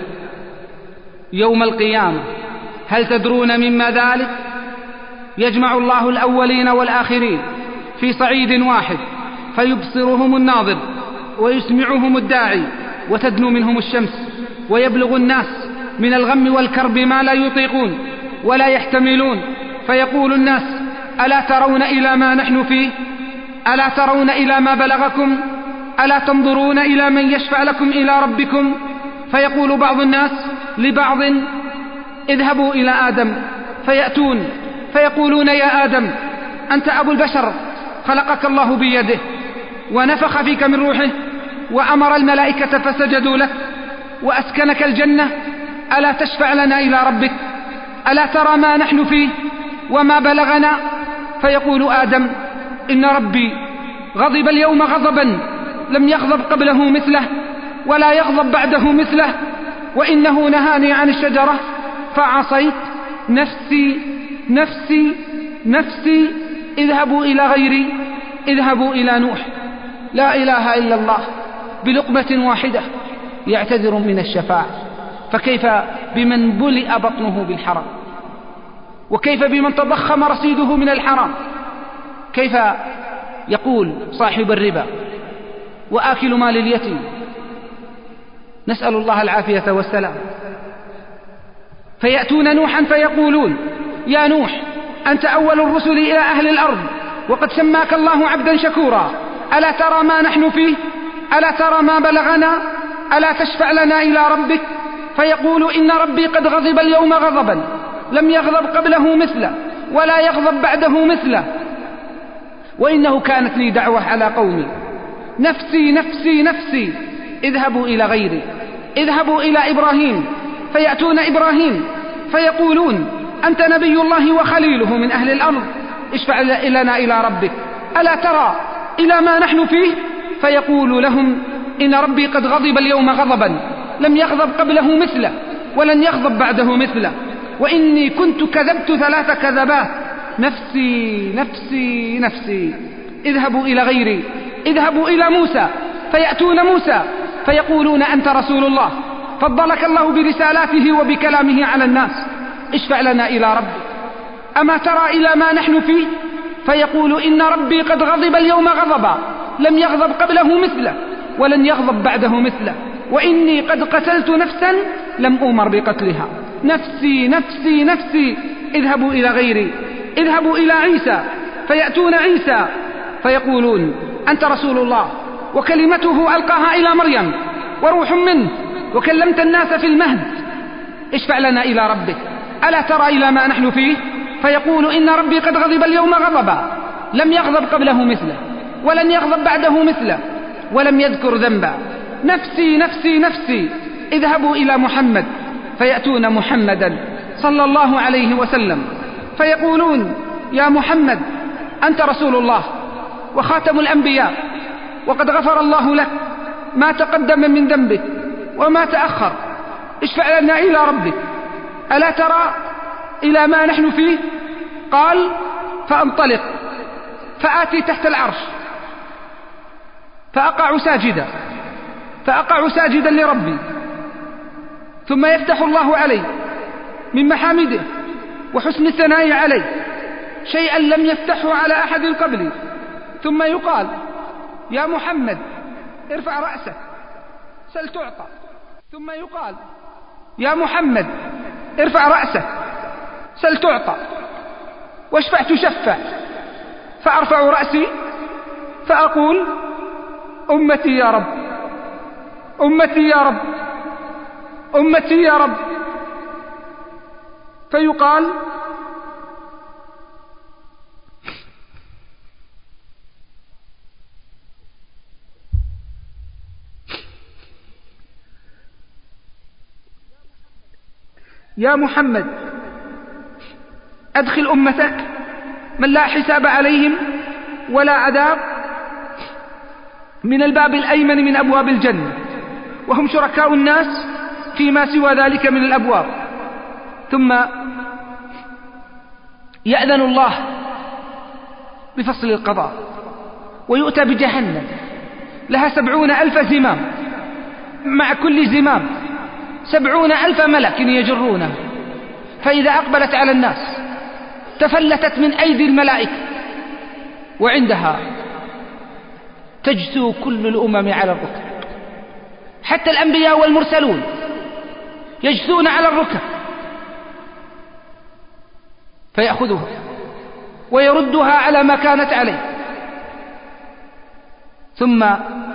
يوم القيامة، هل تدرون مما ذلك؟ يجمع الله الأولين والآخرين في صعيد واحد فيبصرهم الناظر ويسمعهم الداعي، وتدنو منهم الشمس، ويبلغ الناس من الغم والكرب ما لا يطيقون ولا يحتملون، فيقول الناس ألا ترون إلى ما نحن فيه؟ ألا ترون إلى ما بلغكم؟ ألا تنظرون إلى من يشفع لكم إلى ربكم؟ فيقول بعض الناس لبعض اذهبوا إلى آدم، فيأتون فيقولون يا آدم أنت أبو البشر، خلقك الله بيده ونفخ فيك من روحه وأمر الملائكة فسجدوا لك وأسكنك الجنة، ألا تشفع لنا إلى ربك؟ ألا ترى ما نحن فيه وما بلغنا؟ فيقول آدم إن ربي غضب اليوم غضبا لم يغضب قبله مثله ولا يغضب بعده مثله، وإنه نهاني عن الشجرة فعصيت، نفسي نفسي نفسي، اذهبوا إلى غيري، اذهبوا إلى نوح. لا إله إلا الله، بلقمة واحدة يعتذر من الشفاعة. فكيف بمن بلئ بطنه بالحرام؟ وكيف بمن تضخم رصيده من الحرام؟ كيف يقول صاحب الربا وآكل مال اليتيم؟ نسأل الله العافية والسلام. فيأتون نوحا فيقولون يا نوح أنت أول الرسل إلى أهل الأرض وقد سماك الله عبدا شكورا، ألا ترى ما نحن فيه؟ ألا ترى ما بلغنا؟ ألا تشفع لنا إلى ربك؟ فيقول إن ربي قد غضب اليوم غضبا لم يغضب قبله مثله ولا يغضب بعده مثله، وإنه كانت لي دعوة على قومي. نفسي نفسي نفسي، اذهبوا إلى غيري، اذهبوا إلى إبراهيم فيأتون إبراهيم فيقولون أنت نبي الله وخليله من أهل الأرض، اشفع لنا إلى ربك، ألا ترى إلى ما نحن فيه؟ فيقول لهم إن ربي قد غضب اليوم غضبا لم يغضب قبله مثله ولن يغضب بعده مثله، وإني كنت كذبت 3 كذبات. نفسي نفسي نفسي، اذهبوا إلى غيري، اذهبوا إلى موسى فيأتون موسى فيقولون أنت رسول الله فضلك الله برسالاته وبكلامه على الناس، اشفع لنا إلى ربك، أما ترى إلى ما نحن فيه؟ فيقول إن ربي قد غضب اليوم غضبا لم يغضب قبله مثله ولن يغضب بعده مثله، وإني قد قتلت نفسا لم أؤمر بقتلها. نفسي نفسي نفسي، اذهبوا إلى غيري، اذهبوا إلى عيسى فيأتون عيسى فيقولون أنت رسول الله وكلمته ألقاها إلى مريم وروح منه وكلمت الناس في المهد، اشفع لنا إلى ربك، ألا ترى إلى ما نحن فيه؟ فيقول إن ربي قد غضب اليوم غضبا لم يغضب قبله مثله ولن يغضب بعده مثله ولم يذكر ذنبا. نفسي نفسي نفسي، اذهبوا إلى محمد فيأتون محمدا صلى الله عليه وسلم فيقولون يا محمد أنت رسول الله وخاتم الأنبياء وقد غفر الله لك ما تقدم من ذنبك وما تأخر، اشفع لنا إلى ربك، ألا ترى إلى ما نحن فيه؟ قال فأنطلق فآتي تحت العرش فأقع ساجدا لربي، ثم يفتح الله علي من محامده وحسن الثناء عليه شيئا لم يفتحه على أحد قبلي، ثم يقال يا محمد ارفع رأسك سل تعطى، ثم يقال يا محمد ارفع رأسك سل تعطى، واشفع تشفع، فأرفع رأسي فأقول أمتي يا رب، أمتي يا رب، أمتي يا رب، فيقال يا محمد أدخل أمتك من لا حساب عليهم ولا عذاب من الباب الأيمن من أبواب الجنة، وهم شركاء الناس فيما سوى ذلك من الأبواب. ثم يأذن الله بفصل القضاء ويؤتى بجهنم لها 70,000 زمام، مع كل زمام 70,000 ملك يجرونه، فإذا أقبلت على الناس تفلتت من أيدي الملائكة، وعندها تجثو كل الأمم على الركب، حتى الأنبياء والمرسلون يجثون على الركب، فيأخذها ويردها على ما كانت عليه. ثم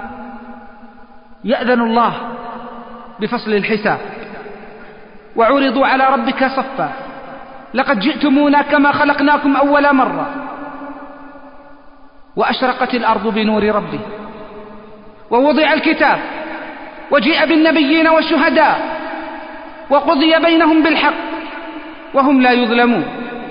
يأذن الله بفصل الحساب وعرضوا على ربك صفا لقد جئتمونا كما خلقناكم أول مرة، وأشرقت الأرض بنور ربه، ووضع الكتاب وجيء بالنبيين والشهداء وقضي بينهم بالحق وهم لا يظلمون.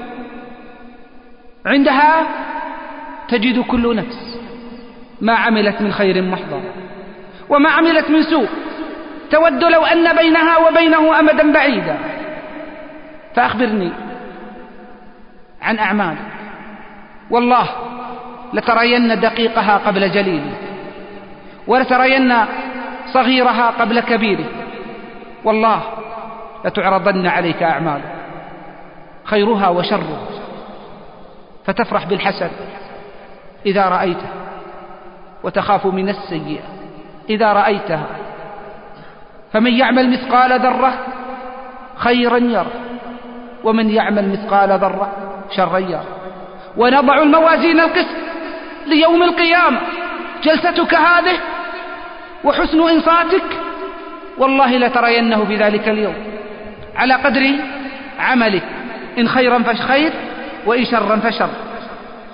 عندها تجد كل نفس ما عملت من خير محضر وما عملت من سوء تود لو أن بينها وبينه أمدا بعيدا. فأخبرني عن أعمالك، والله لترين دقيقها قبل جليله، ولترين صغيرها قبل كبيره، والله لتعرضن عليك أعمالك خيرها وشرها، فتفرح بالحسن إذا رأيته وتخاف من السيئة إذا رأيتها. فمن يعمل مثقال ذرة خيرا يره، ومن يعمل مثقال ذرة شرا يره. ونضع الموازين القسط ليوم القيامة، جلستك هذه وحسن إنصاتك والله لترينه في ذلك اليوم على قدر عملك، إن خيرا فخير وإن شرا فشر.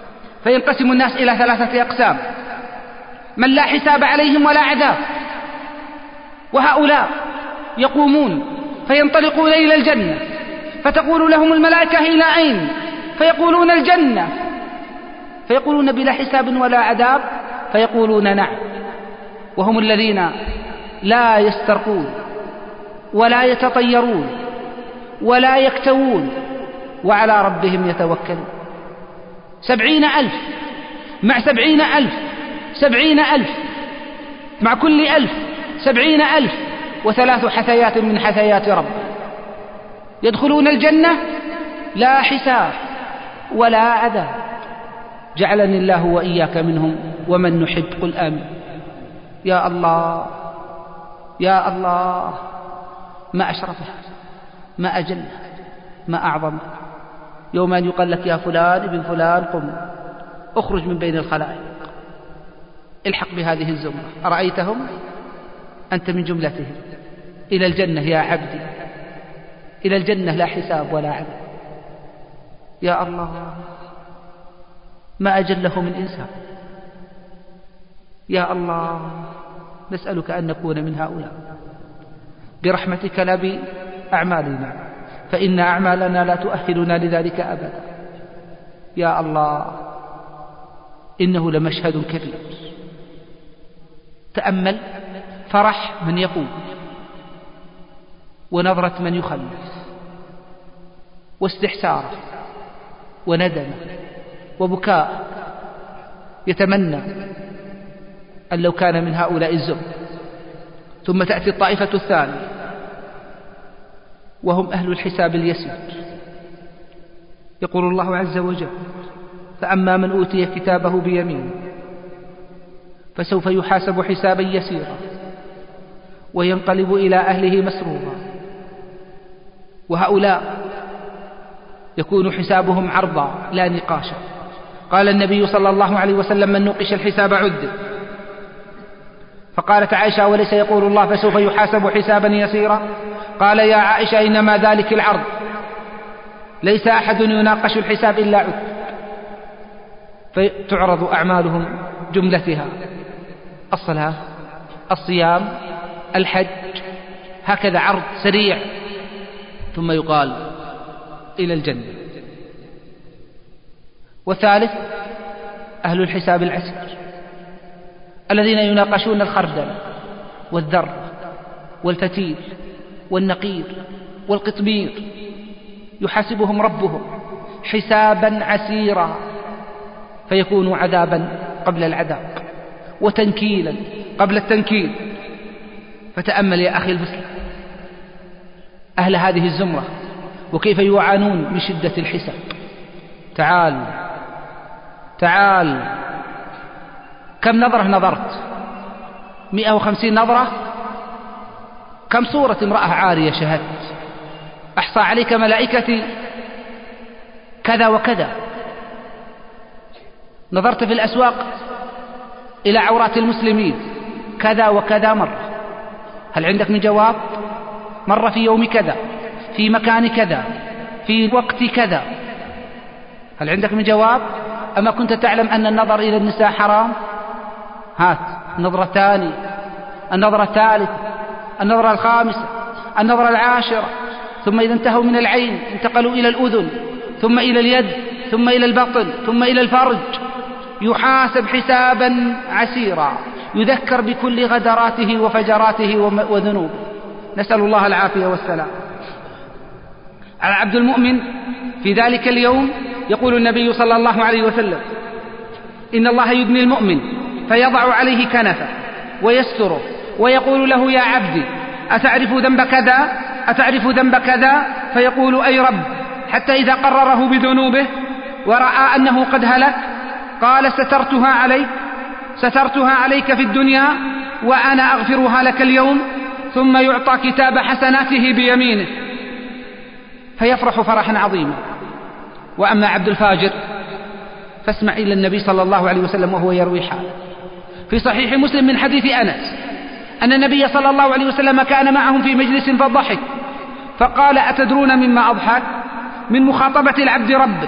فينقسم الناس إلى 3 أقسام: من لا حساب عليهم ولا عذاب، وهؤلاء يقومون فينطلقون إلى الجنة، فتقول لهم الملائكة: إلى أين؟ فيقولون: الجنة. فيقولون: بلا حساب ولا عذاب؟ فيقولون: نعم. وهم الذين لا يسترقون ولا يتطيرون ولا يكتوون وعلى ربهم يتوكلون. 70,000 مع 70,000، 70,000 مع كل 1000 70,000، و3 حثيات من حثيات رب، يدخلون الجنة لا حساب ولا عذاب. جعلني الله وإياك منهم، ومن نحب قل آمين. يا الله يا الله، ما أشرفه، ما أجله، ما أعظمه. يوم أن يقال لك: يا فلان ابن فلان، قم اخرج من بين الخلائق، الحق بهذه الزمرة، أرأيتهم؟ أنت من جملتهم. إلى الجنة يا عبدي، إلى الجنة لا حساب ولا عذاب. يا الله، ما أجله من إنسان. يا الله، نسألك أن نكون من هؤلاء برحمتك لا بأعمالنا، فإن أعمالنا لا تؤهلنا لذلك أبدا. يا الله، إنه لمشهد كبير. تأمل فرح من يقوم، ونظرة من يخلف، واستحساره، وندم، وبكاء، يتمنى أن لو كان من هؤلاء الزمر. ثم تأتي الطائفة الثانية، وهم أهل الحساب اليسير. يقول الله عز وجل: فأما من أوتي كتابه بيمينه فسوف يحاسب حسابا يسيرا وينقلب إلى أهله مسرورا. وهؤلاء يكون حسابهم عرضا لا نقاشا. قال النبي صلى الله عليه وسلم: من نوقش الحساب عذب. فقالت عائشة: وليس يقول الله فسوف يحاسب حسابا يسيرا؟ قال: يا عائشة، إنما ذلك العرض، ليس أحد يناقش الحساب إلا عذب. فتعرض أعمالهم جملتها: الصلاة، الصيام، الحج، هكذا عرض سريع، ثم يقال: إلى الجنة. والثالث أهل الحساب العسير، الذين يناقشون الخردل والذر والفتيل والنقير والقطمير، يحاسبهم ربهم حسابا عسيرا، فيكون عذابا قبل العذاب، وتنكيلا قبل التنكيل. فتأمل يا أخي المسلم أهل هذه الزمرة وكيف يعانون من شدة الحساب. تعال، كم نظرة نظرت؟ 150 نظرة. كم صورة امرأة عارية شهدت؟ أحصى عليك ملائكتي كذا وكذا. نظرت في الأسواق إلى عورات المسلمين كذا وكذا مرة. هل عندك من جواب؟ مرة في يوم كذا، في مكان كذا، في وقت كذا. هل عندك من جواب؟ أما كنت تعلم أن النظر إلى النساء حرام؟ هات النظرة الثانية، النظرة الثالثة، النظرة الخامسة، النظرة العاشرة. ثم إذا انتهوا من العين انتقلوا إلى الأذن، ثم إلى اليد، ثم إلى البطن، ثم إلى الفرج. يحاسب حسابا عسيرا، يذكر بكل غدراته وفجراته وذنوبه. نسأل الله العافية والسلام. على عبد المؤمن في ذلك اليوم يقول النبي صلى الله عليه وسلم: إن الله يدني المؤمن فيضع عليه كنفه ويستره ويقول له: يا عبدي، أتعرف ذنب كذا؟ أتعرف ذنب كذا؟ فيقول: أي رب. حتى إذا قرره بذنوبه ورأى أنه قد هلك قال: سترتها عليك في الدنيا وأنا أغفرها لك اليوم. ثم يعطى كتاب حسناته بيمينه فيفرح فرحا عظيما. وأما عبد الفاجر فاسمع إلى النبي صلى الله عليه وسلم وهو يروي حاله في صحيح مسلم من حديث أنس أن النبي صلى الله عليه وسلم كان معهم في مجلس فضحك فقال: أتدرون مما أضحك؟ من مخاطبة العبد ربه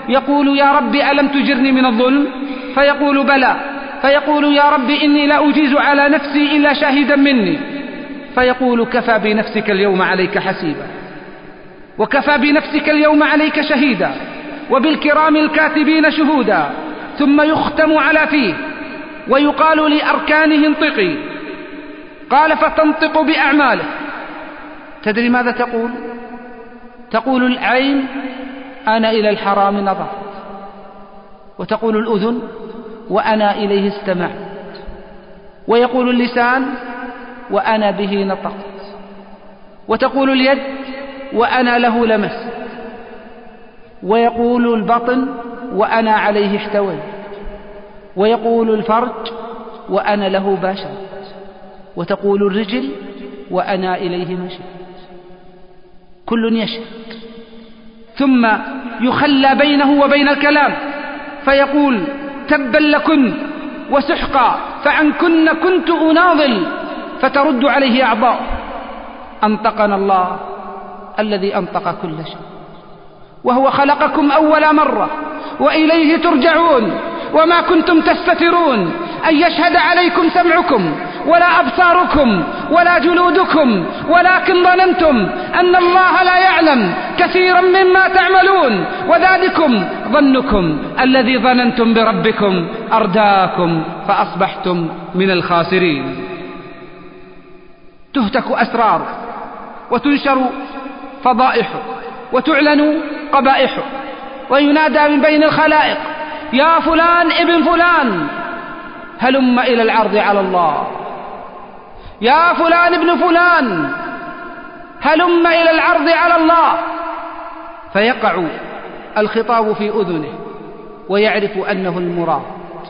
يقول يا رب ألم تجرني من الظلم؟ فيقول بلى. فيقول يا رب إني لا أجيز على نفسي إلا شاهدا مني. فيقول كفى بنفسك اليوم عليك حسيبا، وكفى بنفسك اليوم عليك شهيدا، وبالكرام الكاتبين شهودا. ثم يختم على فيه ويقال لأركانه انطقي. قال فتنطق بأعماله. تدري ماذا تقول؟ تقول العين أنا إلى الحرام نظرت، وتقول الأذن وأنا إليه استمعت، ويقول اللسان وأنا به نطقت، وتقول اليد وأنا له لمست، ويقول البطن وأنا عليه احتويت، ويقول الفرج وأنا له باشرت، وتقول الرجل وأنا إليه مشيت. كل يشهد. ثم يخلى بينه وبين الكلام فيقول تبا لكن وسحقا فعنكن كنت أناضل، فترد عليه أعضاء. أنطقنا الله الذي أنطق كل شيء، وهو خلقكم أول مرة وإليه ترجعون، وما كنتم تستترون أن يشهد عليكم سمعكم ولا أبصاركم ولا جلودكم، ولكن ظننتم أن الله لا يعلم كثيرا مما تعملون، وذلكم ظنكم الذي ظننتم بربكم أرداكم فأصبحتم من الخاسرين. تهتك أسرار وتنشر فضائحه وتعلن قبائحه، وينادى من بين الخلائق يا فلان ابن فلان هلم إلى العرض على الله، يا فلان ابن فلان هلم إلى العرض على الله. فيقع الخطاب في أذنه ويعرف أنه المراد،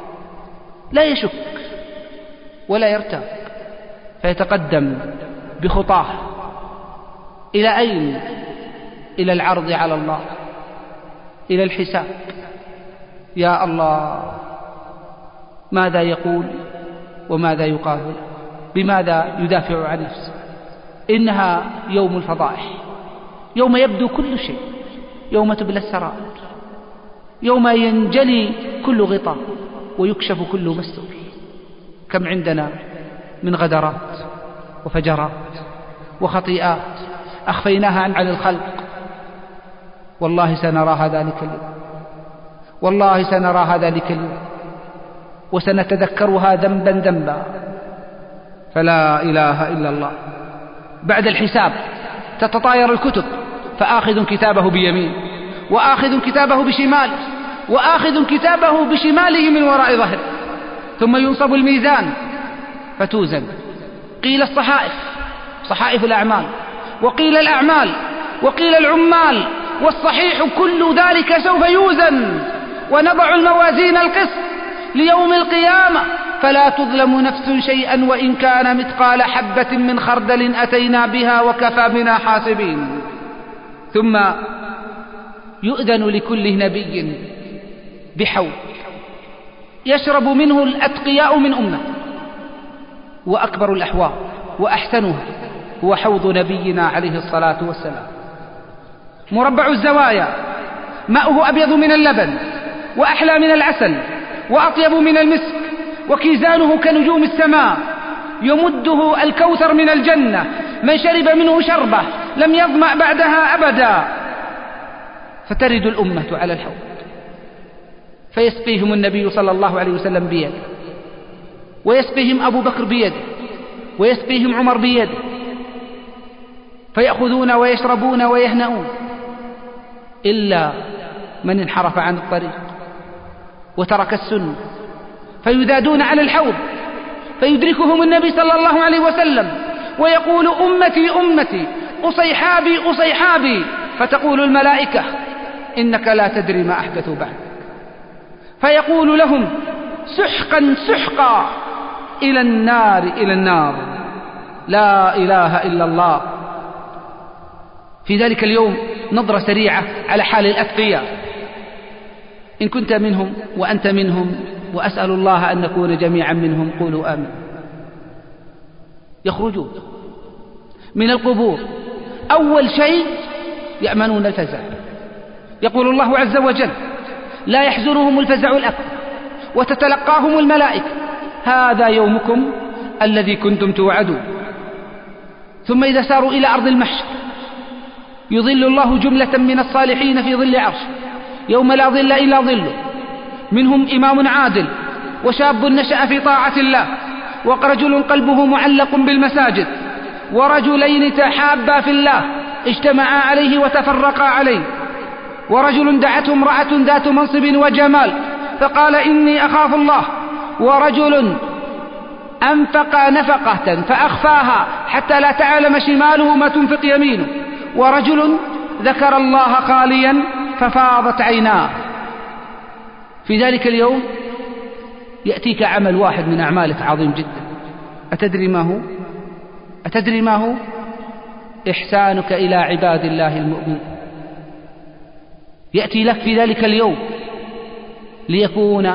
لا يشك ولا يرتاب، فيتقدم بخطاه إلى أين؟ إلى العرض على الله، إلى الحساب. يا الله، ماذا يقول وماذا يقال؟ بماذا يدافع عن نفسه؟ إنها يوم الفضائح، يوم يبدو كل شيء، يوم تبلى السرائر، يوم ينجلي كل غطاء ويكشف كل مستور. كم عندنا من غدرات وفجرات وخطيئات أخفيناها عن الخلق. والله سنراها ذلك اليوم، والله سنراها ذلك اليوم، وسنتذكرها ذنبا ذنبا. فلا إله إلا الله. بعد الحساب تتطاير الكتب، فآخذ كتابه بيمين وآخذ كتابه بشمال وآخذ كتابه بشماله من وراء ظهره. ثم ينصب الميزان فتوزن. قيل الصحائف، صحائف الأعمال، وقيل الأعمال، وقيل العمال، والصحيح كل ذلك سوف يوزن. ونضع الموازين القسط ليوم القيامة فلا تظلم نفس شيئا وإن كان مثقال حبة من خردل أتينا بها وكفى بنا حاسبين. ثم يؤذن لكل نبي بحوض يشرب منه الأتقياء من أمته، وأكبر الأحواض وأحسنها هو حوض نبينا عليه الصلاة والسلام، مربع الزوايا، ماؤه أبيض من اللبن وأحلى من العسل وأطيب من المسك، وكيزانه كنجوم السماء، يمده الكوثر من الجنة، من شرب منه شربة لم يظمأ بعدها أبدا. فترد الأمة على الحوض فيسقيهم النبي صلى الله عليه وسلم بيده، ويسقيهم أبو بكر بيده، ويسقيهم عمر بيده، فيأخذون ويشربون ويهنؤون، إلا من انحرف عن الطريق وترك السنة، فيذادون على الحوض فيدركهم النبي صلى الله عليه وسلم ويقول أمتي أمتي أصيحابي أصيحابي، فتقول الملائكة إنك لا تدري ما أحدثوا بعدك، فيقول لهم سحقا سحقا إلى النار إلى النار. لا إله إلا الله. في ذلك اليوم نظرة سريعة على حال الأتقياء، إن كنت منهم وأنت منهم، وأسأل الله أن نكون جميعا منهم، قولوا آمين. يخرجون من القبور أول شيء يأمنون الفزع. يقول الله عز وجل لا يحزنهم الفزع الأكبر وتتلقاهم الملائكة: هذا يومكم الذي كنتم توعدون. ثم إذا ساروا إلى أرض المحشر يظل الله جملة من الصالحين في ظل عرشه يوم لا ظل إلا ظله، منهم إمام عادل، وشاب نشأ في طاعة الله، ورجل قلبه معلق بالمساجد، ورجلين تحابا في الله اجتمعا عليه وتفرقا عليه، ورجل دعته امرأة ذات منصب وجمال فقال إني أخاف الله، ورجل أنفق نفقة فأخفاها حتى لا تعلم شماله ما تنفق يمينه، ورجل ذكر الله خاليا ففاضت عيناه. في ذلك اليوم يأتيك عمل واحد من أعمالك عظيم جدا، أتدري ما هو؟ إحسانك إلى عباد الله المؤمنين. يأتي لك في ذلك اليوم ليكون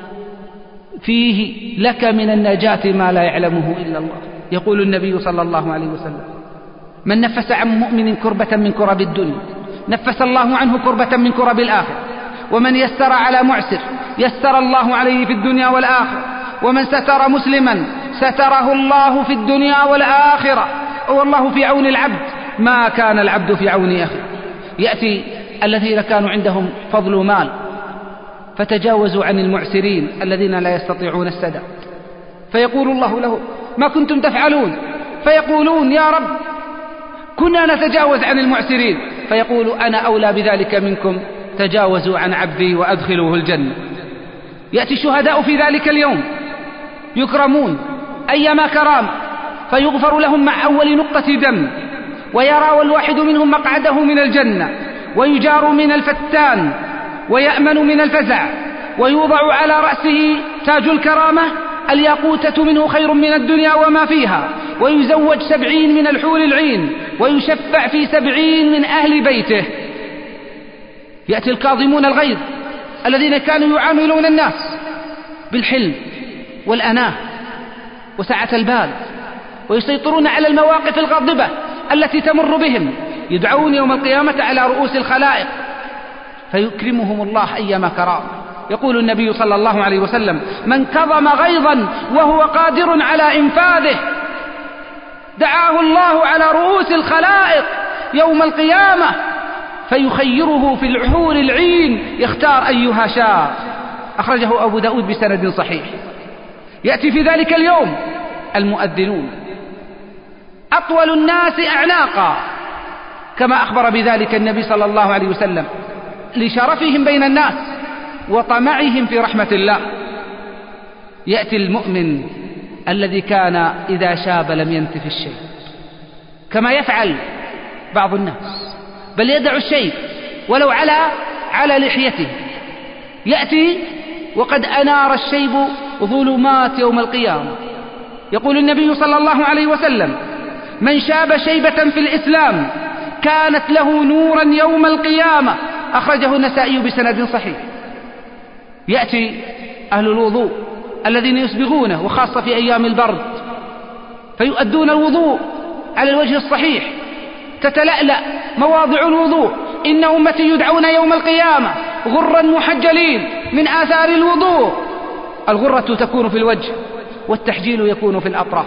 فيه لك من النجاة ما لا يعلمه إلا الله. يقول النبي صلى الله عليه وسلم: من نفس عن مؤمن كربة من كرب الدنيا نفس الله عنه كربة من كرب الآخرة، ومن يسر على معسر يسر الله عليه في الدنيا والآخرة، ومن ستر مسلما ستره الله في الدنيا والآخرة، والله في عون العبد ما كان العبد في عون أخيه. يأتي الذين كانوا عندهم فضل مال فتجاوزوا عن المعسرين الذين لا يستطيعون السداد، فيقول الله له: ما كنتم تفعلون؟ فيقولون: يا رب كنا نتجاوز عن المعسرين. فيقول: أنا أولى بذلك منكم، تجاوزوا عن عبدي وأدخلوه الجنة. يأتي الشهداء في ذلك اليوم يكرمون أيما كرام، فيغفر لهم مع أول نقطة دم، ويرى والواحد منهم مقعده من الجنة، ويجار من الفتان، ويأمن من الفزع، ويوضع على رأسه تاج الكرامة، الياقوتة منه خير من الدنيا وما فيها، ويزوج 70 من الحور العين، ويشفع في 70 من أهل بيته. يأتي الكاظمون الغيظ الذين كانوا يعاملون الناس بالحلم والأناة وسعة البال، ويسيطرون على المواقف الغاضبة التي تمر بهم، يدعون يوم القيامة على رؤوس الخلائق فيكرمهم الله أيما كرام. يقول النبي صلى الله عليه وسلم: من كظم غيظا وهو قادر على إنفاذه دعاه الله على رؤوس الخلائق يوم القيامة فيخيره في الحور العين يختار أيها شاء. أخرجه أبو داود بسند صحيح. يأتي في ذلك اليوم المؤذنون أطول الناس أعناقا كما أخبر بذلك النبي صلى الله عليه وسلم لشرفهم بين الناس وطمعهم في رحمة الله. يأتي المؤمن الذي كان إذا شاب لم ينتف الشيء كما يفعل بعض الناس، بل يدع الشيء ولو على لحيته. يأتي وقد أنار الشيب ظلمات يوم القيامة. يقول النبي صلى الله عليه وسلم: من شاب شيبة في الإسلام كانت له نورا يوم القيامة. أخرجه النسائي بسند صحيح. يأتي أهل الوضوء الذين يسبغونه، وخاصة في أيام البرد، فيؤدون الوضوء على الوجه الصحيح، تتلألأ مواضع الوضوء. إن أمتي يدعون يوم القيامة غرا محجلين من آثار الوضوء. الغرة تكون في الوجه والتحجيل يكون في الأطراف.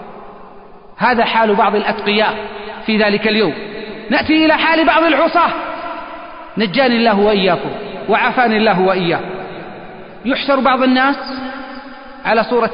هذا حال بعض الأتقياء في ذلك اليوم. نأتي إلى حال بعض العصاة، نجاني الله وإياكم وعافاني الله وإياكم. يحشر بعض الناس على صورة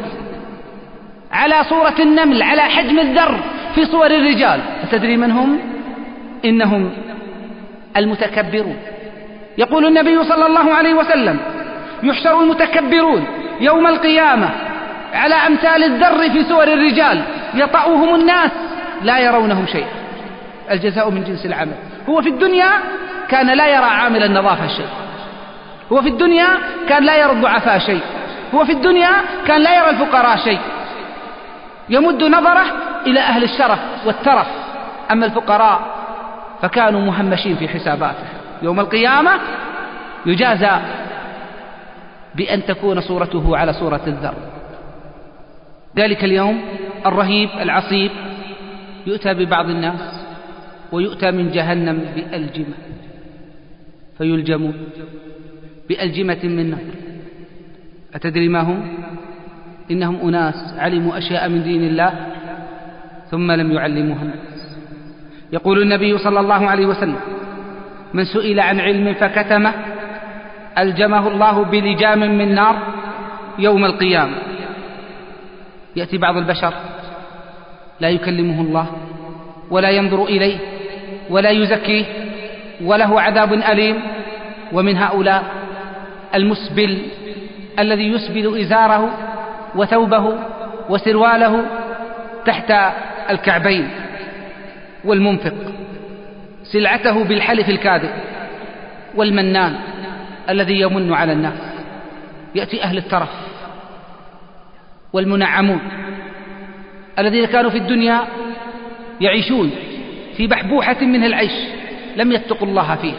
النمل، على حجم الذر في صور الرجال. أتدري من هم؟ إنهم المتكبرون. يقول النبي صلى الله عليه وسلم: يحشر المتكبرون يوم القيامة على أمثال الذر في صور الرجال، يطأهم الناس لا يرونهم شيء. الجزاء من جنس العمل. هو في الدنيا كان لا يرى عامل النظافة شيء، هو في الدنيا كان لا يرى الضعفاء شيء، هو في الدنيا كان لا يرى الفقراء شيء، يمد نظره إلى أهل الشرف والترف. أما الفقراء فكانوا مهمشين في حساباته. يوم القيامة يجازى بأن تكون صورته على صورة الذر. ذلك اليوم الرهيب العصيب يؤتى ببعض الناس ويؤتى من جهنم بألجمة فيلجمون بألجمة من نار. أتدري ما هم؟ إنهم أناس علموا أشياء من دين الله ثم لم يعلموها الناس. يقول النبي صلى الله عليه وسلم: من سئل عن علم فكتمه ألجمه الله بلجام من نار يوم القيامة. يأتي بعض البشر لا يكلمه الله ولا ينظر إليه ولا يزكيه وله عذاب أليم. ومن هؤلاء المسبل الذي يسبل إزاره وثوبه وسرواله تحت الكعبين، والمنفق سلعته بالحلف الكاذب، والمنان الذي يمن على الناس. يأتي أهل الترف والمنعمون الذين كانوا في الدنيا يعيشون في بحبوحة منها العيش لم يتقوا الله فيها،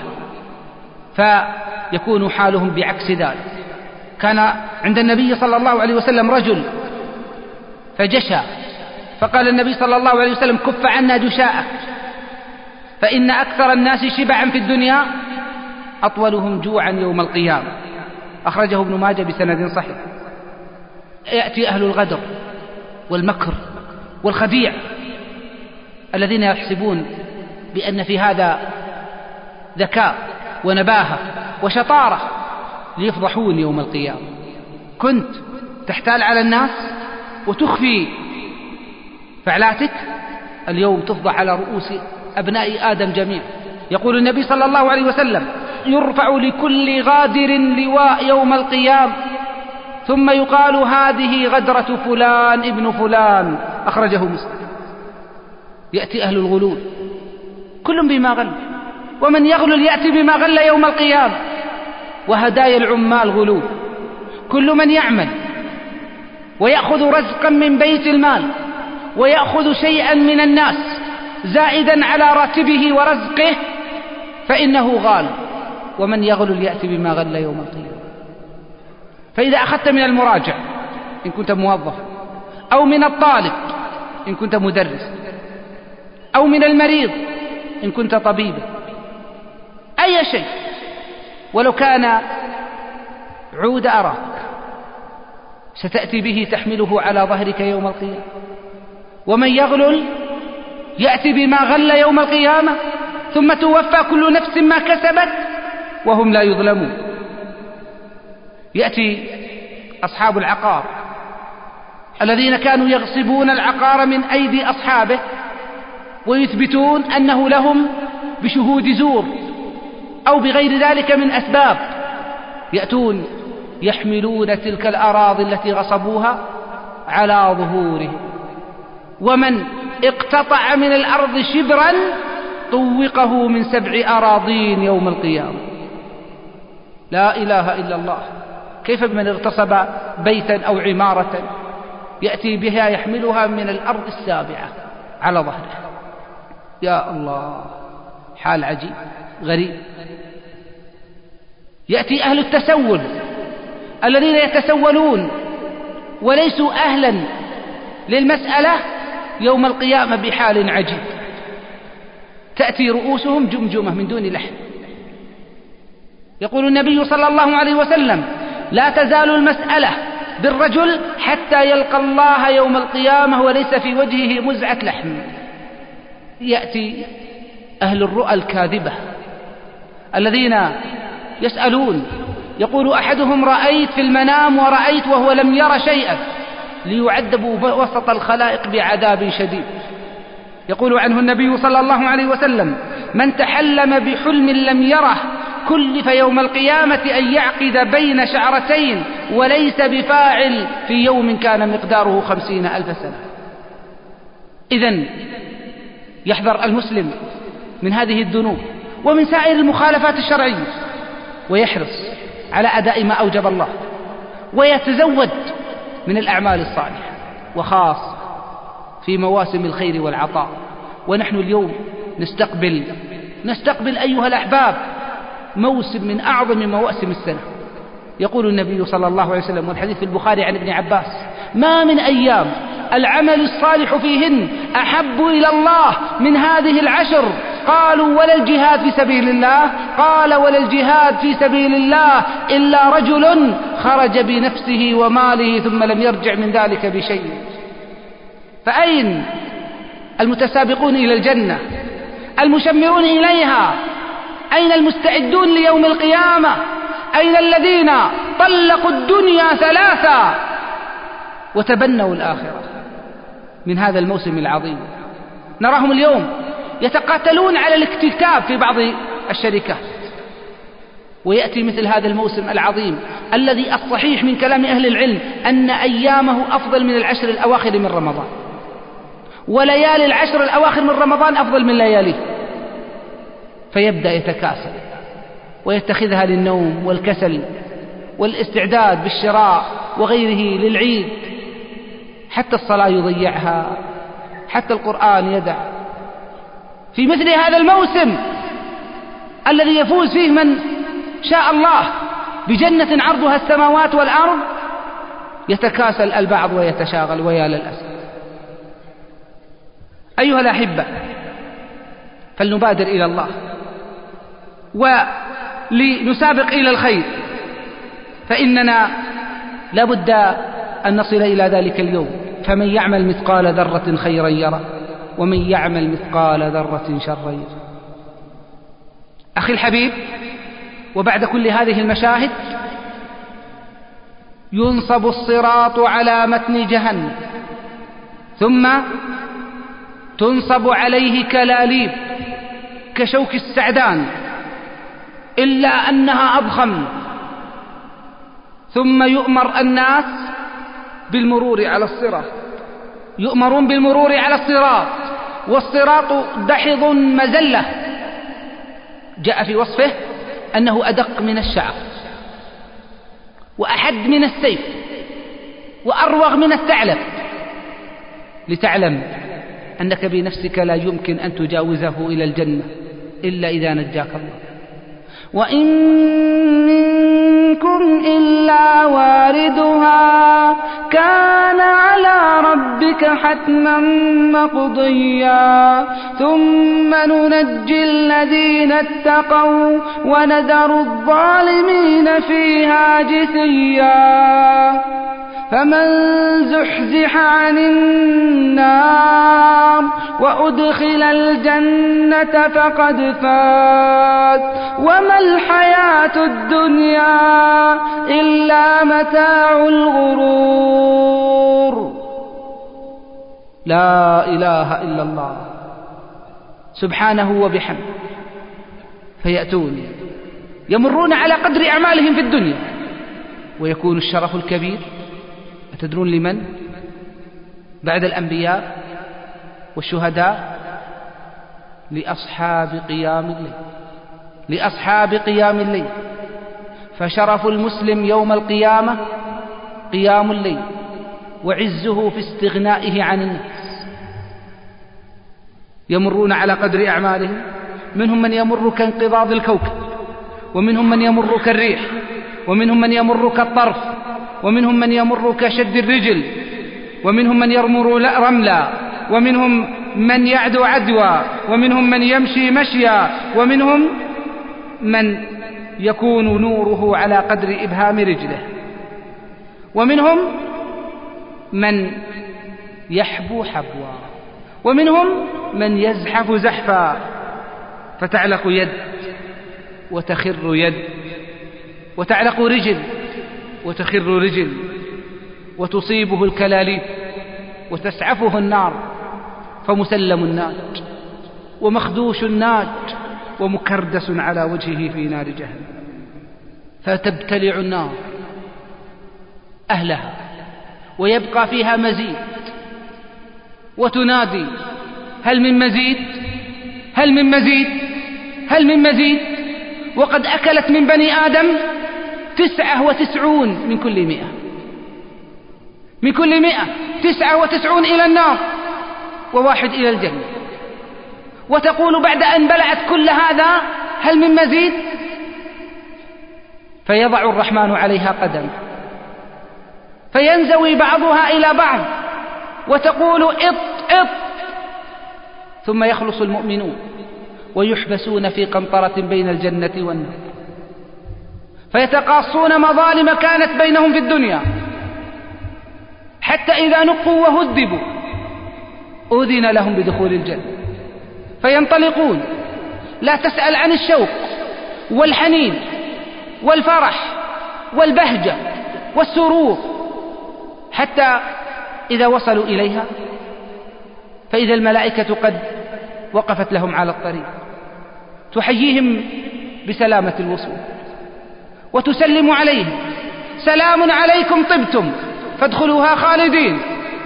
فيكون حالهم بعكس ذلك. كان عند النبي صلى الله عليه وسلم رجل فجشى، فقال النبي صلى الله عليه وسلم: كف عنا جشاءك، فإن أكثر الناس شبعا في الدنيا أطولهم جوعا يوم القيامة. أخرجه ابن ماجه بسند صحيح. يأتي أهل الغدر والمكر والخديع الذين يحسبون بأن في هذا ذكاء ونباهة وشطارة ليفضحون يوم القيامة. كنت تحتال على الناس وتخفي فعلاتك، اليوم تفضح على رؤوس أبناء آدم جميعا. يقول النبي صلى الله عليه وسلم: يرفع لكل غادر لواء يوم القيامة ثم يقال هذه غدرة فلان ابن فلان. أخرجه مسلم. يأتي أهل الغلول كل بما غل، ومن يغلل يأتي بما غل يوم القيامة. وهدايا العمال غلول، كل من يعمل ويأخذ رزقا من بيت المال ويأخذ شيئا من الناس زائدا على راتبه ورزقه فإنه غال، ومن يغلل يأتي بما غل يوم القيامة. فإذا أخذت من المراجع إن كنت موظف، أو من الطالب إن كنت مدرس، أو من المريض إن كنت طبيبا، أي شيء ولو كان عود أراك ستأتي به تحمله على ظهرك يوم القيامة. ومن يغلل يأتي بما غل يوم القيامة ثم توفى كل نفس ما كسبت وهم لا يظلمون. يأتي أصحاب العقار الذين كانوا يغصبون العقار من أيدي أصحابه ويثبتون أنه لهم بشهود زور أو بغير ذلك من أسباب، يأتون يحملون تلك الأراضي التي غصبوها على ظهورهم. ومن اقتطع من الأرض شبرا طوقه من 7 أراضين يوم القيامة. لا إله إلا الله. كيف بمن اغتصب بيتا أو عمارة يأتي بها يحملها من الأرض 7 على ظهره؟ يا الله، حال عجيب غريب. يأتي أهل التسول الذين يتسولون وليسوا أهلا للمسألة يوم القيامة بحال عجيب. تأتي رؤوسهم جمجمة من دون لحم. يقول النبي صلى الله عليه وسلم: لا تزال المسألة بالرجل حتى يلقى الله يوم القيامة وليس في وجهه مزعة لحم. يأتي أهل الرؤى الكاذبة الذين يسألون، يقول أحدهم: رأيت في المنام ورأيت وهو لم ير شيئا، ليعذبوا وسط الخلائق بعذاب شديد. يقول عنه النبي صلى الله عليه وسلم: من تحلم بحلم لم يره كلف يوم القيامة أن يعقد بين شعرتين وليس بفاعل في يوم كان مقداره 50,000 سنة. إذن يحذر المسلم من هذه الذنوب ومن سائر المخالفات الشرعية، ويحرص على أداء ما أوجب الله، ويتزود من الأعمال الصالحة، وخاصة في مواسم الخير والعطاء. ونحن اليوم نستقبل أيها الأحباب موسم من أعظم مواسم السنة. يقول النبي صلى الله عليه وسلم، والحديث في البخاري عن ابن عباس: ما من أيام العمل الصالح فيهن أحب إلى الله من هذه العشر قالوا ولا الجهاد في سبيل الله؟ قال ولا الجهاد في سبيل الله إلا رجل خرج بنفسه وماله ثم لم يرجع من ذلك بشيء. فأين المتسابقون إلى الجنة المشمرون إليها؟ أين المستعدون ليوم القيامة؟ أين الذين طلقوا الدنيا ثلاثة وتبنوا الآخرة من هذا الموسم العظيم؟ نراهم اليوم يتقاتلون على الاكتتاب في بعض الشركات. ويأتي مثل هذا الموسم العظيم الذي الصحيح من كلام أهل العلم أن أيامه أفضل من العشر الأواخر من رمضان، وليالي العشر الأواخر من رمضان أفضل من لياليه، فيبدأ يتكاسل ويتخذها للنوم والكسل والاستعداد بالشراء وغيره للعيد، حتى الصلاة يضيعها، حتى القرآن يدع. في مثل هذا الموسم الذي يفوز فيه من شاء الله بجنة عرضها السماوات والأرض يتكاسل البعض ويتشاغل، ويا للأسف. أيها الأحبة، فلنبادر إلى الله ولنسابق إلى الخير، فإننا لابد أن نصل إلى ذلك اليوم. فمن يعمل مثقال ذرة خيرا يره ومن يعمل مثقال ذرة شرا يره. أخي الحبيب، وبعد كل هذه المشاهد ينصب الصراط على متن جهنم، ثم تنصب عليه كلاليب كشوك السعدان إلا أنها أضخم، ثم يؤمر الناس بالمرور على الصراط، يؤمرون بالمرور على الصراط، والصراط دحض مزلة، جاء في وصفه أنه أدق من الشعر وأحد من السيف وأروغ من الثعلب، لتعلم أنك بنفسك لا يمكن أن تجاوزه إلى الجنة إلا إذا نجاك الله. وإن منكم إلا واردها كان على ربك حتما مقضيا ثم ننجي الذين اتقوا ونذر الظالمين فيها جثيا. فمن زحزح عن النار وأدخل الجنة فقد فاز وما الحياة الدنيا إلا متاع الغرور. لا إله إلا الله سبحانه وبحمده. فيأتون يمرون على قدر أعمالهم في الدنيا، ويكون الشرف الكبير، أتدرون لمن؟ بعد الأنبياء والشهداء لأصحاب قيام الليل، لأصحاب قيام الليل. فشرف المسلم يوم القيامة قيام الليل، وعزه في استغنائه عن الناس. يمرون على قدر أعمالهم، منهم من يمر كانقضاض الكوكب، ومنهم من يمر كالريح، ومنهم من يمر كالطرف، ومنهم من يمر كشد الرجل، ومنهم من يرمر رملا، ومنهم من يعدو عدوى، ومنهم من يمشي مشيا، ومنهم من يكون نوره على قدر إبهام رجله، ومنهم من يحبو حبوا، ومنهم من يزحف زحفا، فتعلق يد وتخر يد، وتعلق رجل وتخر رجل، وتصيبه الكلاليب وتسعفه النار، فمسلم الناج ومخدوش الناج ومكردس على وجهه في نار جهنم، فتبتلع النار أهلها ويبقى فيها مزيد، وتنادي هل من مزيد؟ هل من مزيد؟ هل من مزيد؟ وقد أكلت من بني آدم 99 من كل 100، من كل 100 99 إلى النار وواحد إلى الجنة، وتقول بعد أن بلعت كل هذا هل من مزيد؟ فيضع الرحمن عليها قدم، فينزوي بعضها إلى بعض وتقول اط اط، ثم يخلص المؤمنون ويحبسون في قنطرة بين الجنة والنار، فيتقاصون مظالم كانت بينهم في الدنيا، حتى إذا نقوا وهذبوا أذن لهم بدخول الجنة، فينطلقون لا تسأل عن الشوق والحنين والفرح والبهجة والسرور، حتى إذا وصلوا إليها فإذا الملائكة قد وقفت لهم على الطريق تحييهم بسلامة الوصول وتسلم عليهم: سلام عليكم طبتم فادخلوها خالدين.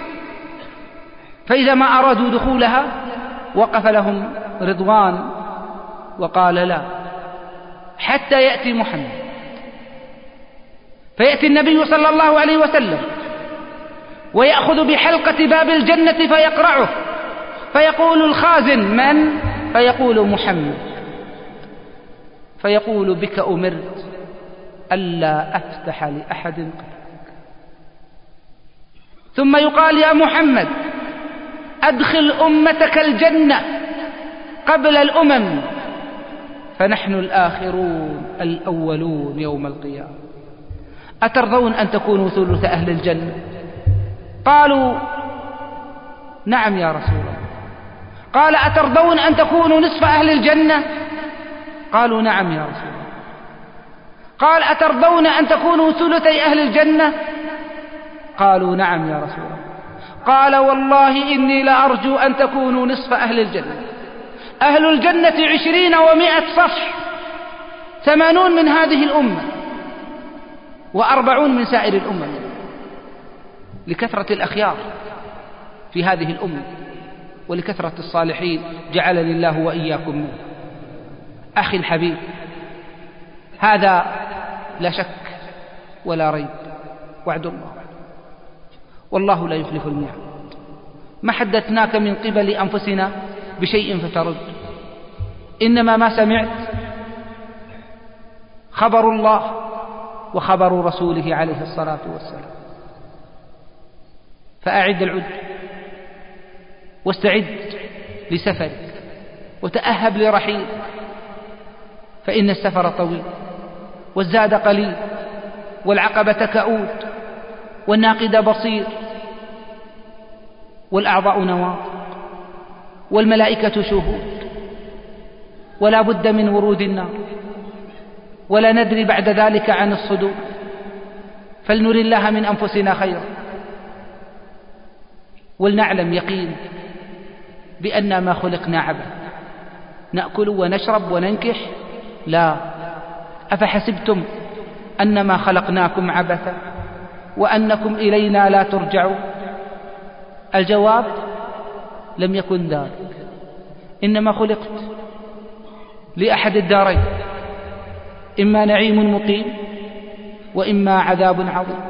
فإذا ما أرادوا دخولها وقف لهم رضوان وقال: لا، حتى يأتي محمد. فيأتي النبي صلى الله عليه وسلم ويأخذ بحلقة باب الجنة فيقرعه، فيقول الخازن: من؟ فيقول: محمد. فيقول: بك أمرت ألا أفتح لأحد قبلك. ثم يقال: يا محمد أدخل أمتك الجنة قبل الأمم، فنحن الآخرون الأولون يوم القيامة، أترضون أن تكونوا ثلث أهل الجنة؟ قالوا: نعم يا رسول الله. قال: أترضون أن تكونوا نصف أهل الجنة؟ قالوا: نعم يا رسول الله. قال: أترضون أن تكونوا ثلثي أهل الجنة؟ قالوا: نعم يا رسول الله. قال: والله إني لأرجو أن تكونوا نصف أهل الجنة. أهل الجنة 20 و100 صف، 80 من هذه الأمة و40 من سائر الأمة، لكثرة الأخيار في هذه الأمة ولكثرة الصالحين جعلني الله وإياكم منه. أخي الحبيب، هذا لا شك ولا ريب وعد الله، والله لا يخلف الميعاد. ما حدثناك من قبل أنفسنا بشيء فترد، إنما ما سمعت خبر الله وخبر رسوله عليه الصلاة والسلام. فأعد العد واستعد لسفرك وتأهب لرحيل، فإن السفر طويل والزاد قليل والعقبة كؤود والناقد بصير والأعضاء نواطق والملائكة شهود، ولا بد من ورود النار، ولا ندري بعد ذلك عن الصدور، فلنر الله من أنفسنا خيرا، ولنعلم يقين بأن ما خلقنا عبث، نأكل ونشرب وننكح؟ لا. أفحسبتم أنما خلقناكم عبثا وأنكم إلينا لا ترجعون؟ الجواب: لم يكن ذلك، إنما خلقت لأحد الدارين، إما نعيم مقيم وإما عذاب عظيم.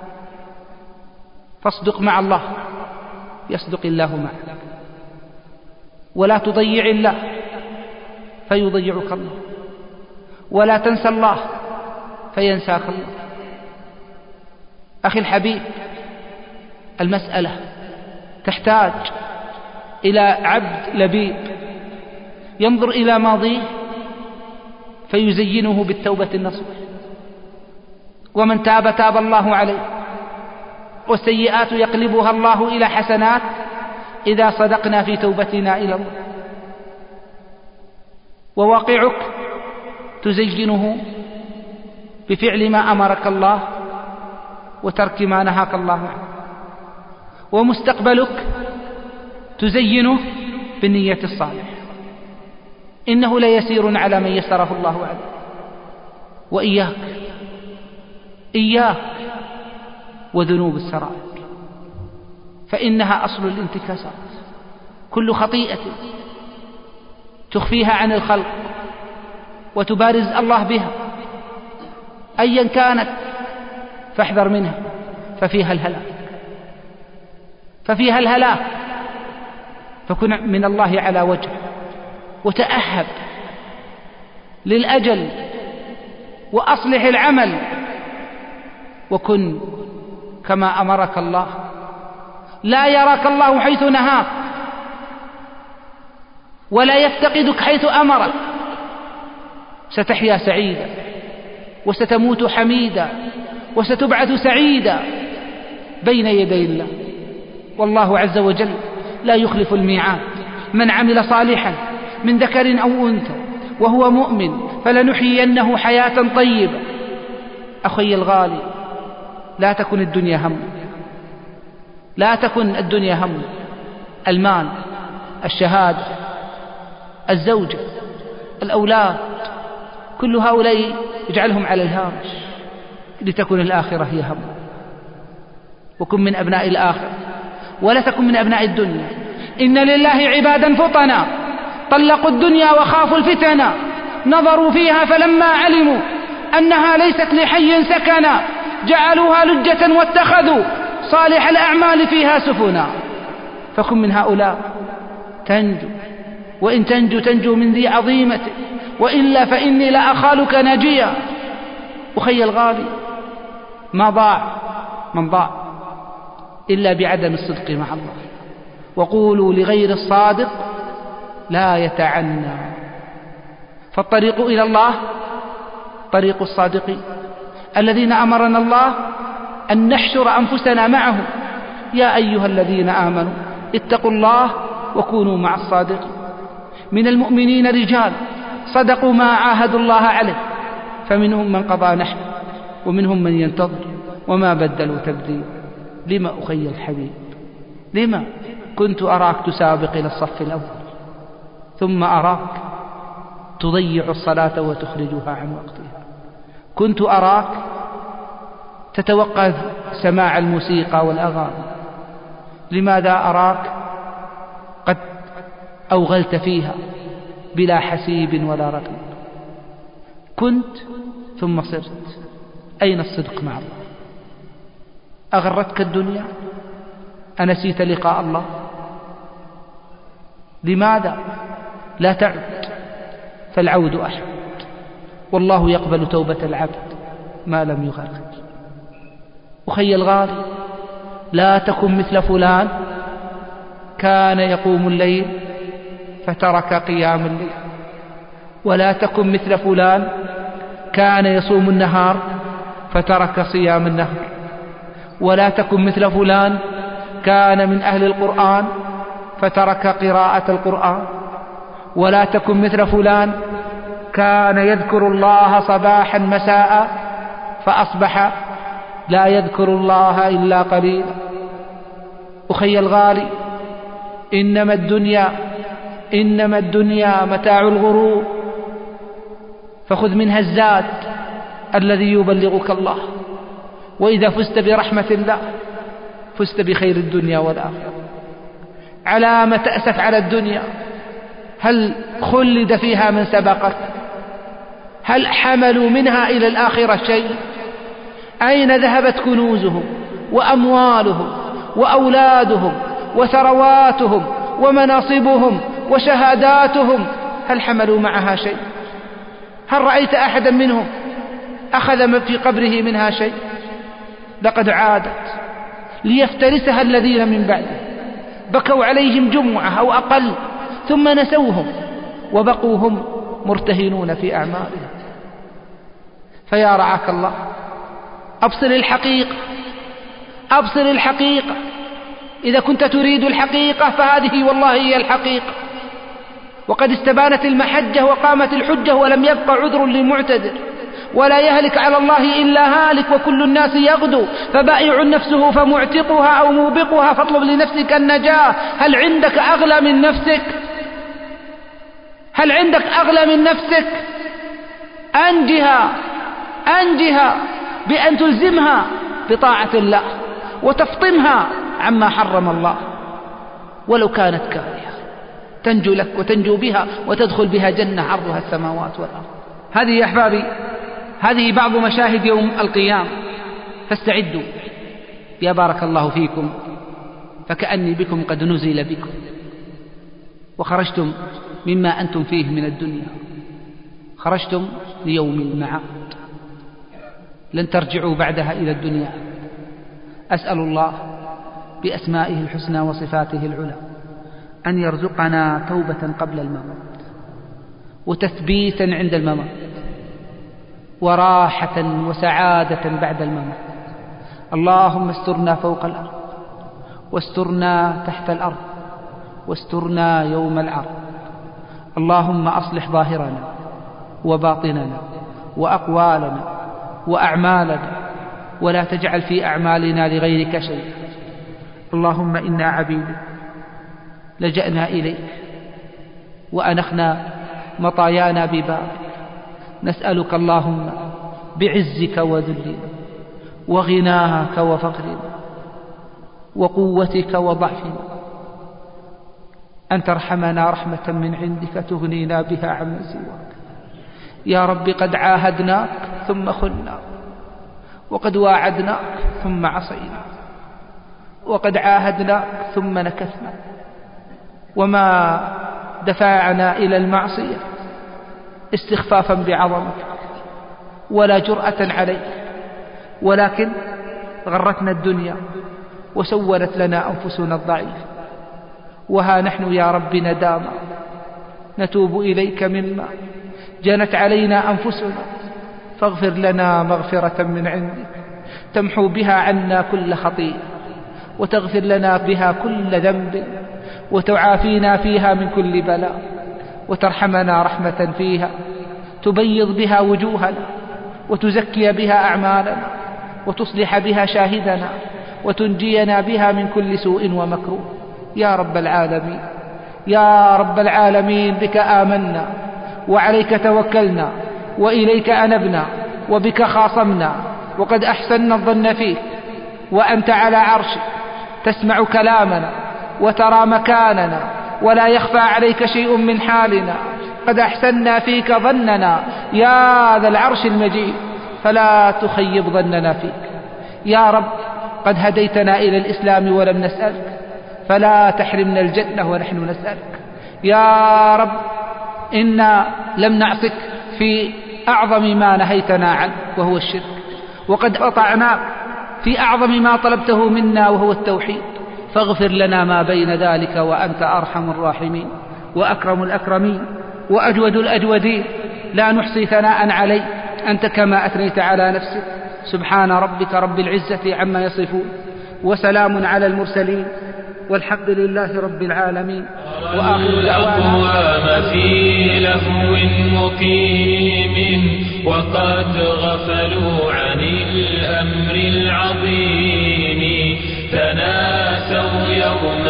فاصدق مع الله يصدق الله معك، ولا تضيع الله فيضيعك الله، ولا تنسى الله فينساك الله. أخي الحبيب، المسألة تحتاج إلى عبد لبيب ينظر إلى ماضيه فيزينه بالتوبة النصوح، ومن تاب تاب الله عليه، والسيئات يقلبها الله إلى حسنات إذا صدقنا في توبتنا إلى الله. وواقعك تزينه بفعل ما أمرك الله وترك ما نهاك الله عنه، ومستقبلك تزينه بالنية الصالحة. إنه ليسير على من يسره الله عليه. وإياك وذنوب السرائر، فإنها أصل الانتكاسات. كل خطيئة تخفيها عن الخلق وتبارز الله بها أيا كانت فاحذر منها، ففيها الهلاك. فكن من الله على وجه، وتأهب للأجل، وأصلح العمل، وكن كما أمرك الله. لا يراك الله حيث نهاك، ولا يفتقدك حيث أمرك، ستحيا سعيدا وستموت حميدا وستبعث سعيدا بين يدي الله. والله عز وجل لا يخلف الميعاد. من عمل صالحا من ذكر أو أنثى وهو مؤمن فلنحيينه حياة طيبة. أخي الغالي، لا تكن الدنيا هم، لا تكن الدنيا هم. المال، الشهادة، الزوجة، الأولاد، كل هؤلاء اجعلهم على الهامش لتكن الآخرة هي هم. وكن من أبناء الآخرة ولا تكن من أبناء الدنيا. إن لله عبادا فطنا طلقوا الدنيا وخافوا الفتنا، نظروا فيها فلما علموا أنها ليست لحي سكنا جعلوها لجة واتخذوا صالح الأعمال فيها سفنا. فكن من هؤلاء تنجو، وإن تنجو تنجو من ذي عظيمة، وإلا فإني لأخالك ناجيا. أخي الغالي، ما ضاع من ضاع إلا بعدم الصدق مع الله. وقولوا لغير الصادق لا يتعنى. فالطريق إلى الله طريق الصادقين الذين أمرنا الله أن نحشر أنفسنا معهم. يا أيها الذين آمنوا اتقوا الله وكونوا مع الصادقين. من المؤمنين رجال صدقوا ما عاهدوا الله عليه، فمنهم من قضى نحبه ومنهم من ينتظر وما بدلوا تبديلا. لما أخي الحبيب، لما كنت أراك تسابق إلى الصف الأول، ثم أراك تضيع الصلاة وتخرجها عن وقتها. كنت أراك تتوقف سماع الموسيقى والأغاني، لماذا أراك قد أوغلت فيها بلا حسيب ولا رقيب؟ كنت ثم صرت. أين الصدق مع الله؟ أغرتك الدنيا؟ أنسيت لقاء الله؟ لماذا لا تعد؟ فالعود أحد، والله يقبل توبة العبد ما لم يغرر. أخي الغالي، لا تكن مثل فلان كان يقوم الليل فترك قيام الليل، ولا تكن مثل فلان كان يصوم النهار فترك صيام النهار، ولا تكن مثل فلان كان من أهل القرآن فترك قراءة القرآن، ولا تكن مثل فلان كان يذكر الله صباحا مساء فأصبح لا يذكر الله إلا قليلا. أخي الغالي، إنما الدنيا متاع الغرور، فخذ منها الزاد الذي يبلغك الله. وإذا فزت برحمة الله فزت بخير الدنيا والآخرة. على ما تأسف على الدنيا؟ هل خلد فيها من سبقك؟ هل حملوا منها إلى الآخرة شيء؟ أين ذهبت كنوزهم وأموالهم وأولادهم وثرواتهم ومناصبهم وشهاداتهم؟ هل حملوا معها شيء؟ هل رأيت أحدا منهم أخذ في قبره منها شيء؟ لقد عادت ليفترسها الذين من بعده، بكوا عليهم جمعة أو أقل ثم نسوهم وبقوا هم مرتهنون في أعمالهم. فيا رعاك الله، أبصر الحقيقة، أبصر الحقيقة. إذا كنت تريد الحقيقة فهذه والله هي الحقيقة. وقد استبانت المحجة وقامت الحجة ولم يبق عذر للمعتذر. ولا يهلك على الله إلا هالك، وكل الناس يغدو، فبائع نفسه فمعتقها أو موبقها، فاطلب لنفسك النجاة. هل عندك أغلى من نفسك؟ هل عندك أغلى من نفسك؟ أنجها بأن تلزمها بطاعة الله وتفطمها عما حرم الله، ولو كانت كارهة تنجو لك وتنجو بها وتدخل بها جنة عرضها السماوات والأرض. هذه يا أحبابي، هذه بعض مشاهد يوم القيامة، فاستعدوا يا بارك الله فيكم، فكأني بكم قد نزل بكم وخرجتم مما أنتم فيه من الدنيا، خرجتم ليوم المعاد، لن ترجعوا بعدها إلى الدنيا. أسأل الله بأسمائه الحسنى وصفاته العلى أن يرزقنا توبة قبل الممات، وتثبيتا عند الممات، وراحة وسعادة بعد الممات. اللهم استرنا فوق الأرض، واسترنا تحت الأرض، واسترنا يوم العرض. اللهم أصلح ظاهرنا وباطننا وأقوالنا وأعمالنا، ولا تجعل في أعمالنا لغيرك شيئا. اللهم إنا عبيدك لجأنا إليك وأنخنا مطايانا ببابك، نسألك اللهم بعزك وذلنا وغناك وفقرنا وقوتك وضعفنا أن ترحمنا رحمة من عندك تغنينا بها عمن سواك. يا رب قد عاهدناك ثم خلنا، وقد واعدناك ثم عصينا، وقد عاهدناك ثم نكثنا، وما دفعنا إلى المعصية استخفافا بعظمتك ولا جرأة عليك، ولكن غرتنا الدنيا وسولت لنا أنفسنا الضعيفة. وها نحن يا رب نداما نتوب إليك مما جنت علينا أنفسنا، فاغفر لنا مغفرة من عندك تمحو بها عنا كل خطيئة، وتغفر لنا بها كل ذنب، وتعافينا فيها من كل بلاء، وترحمنا رحمة فيها تبيض بها وجوهنا، وتزكي بها أعمالنا، وتصلح بها شاهدنا، وتنجينا بها من كل سوء ومكروه. يا رب العالمين، يا رب العالمين، بك آمنا وعليك توكلنا وإليك أنبنا وبك خاصمنا، وقد أحسننا الظن فيك، وأنت على عرشك تسمع كلامنا وترى مكاننا، ولا يخفى عليك شيء من حالنا. قد أحسننا فيك ظننا يا ذا العرش المجيد، فلا تخيب ظننا فيك. يا رب قد هديتنا إلى الإسلام ولم نسألك، فلا تحرمنا الجنة ونحن نسألك. يا رب إنا لم نعصك في أعظم ما نهيتنا عنه وهو الشرك، وقد أطعناك في أعظم ما طلبته منا وهو التوحيد، فاغفر لنا ما بين ذلك، وأنت أرحم الراحمين وأكرم الأكرمين وأجود الأجودين. لا نحصي ثناء عليك أنت كما أثنيت على نفسك. سبحان ربك رب العزة عما يصفون، وسلام على المرسلين، والحمد لله رب العالمين. وآخر دعوانا في لهو مقيم، وقد غفلوا عن الأمر العظيم، تناسوا يوم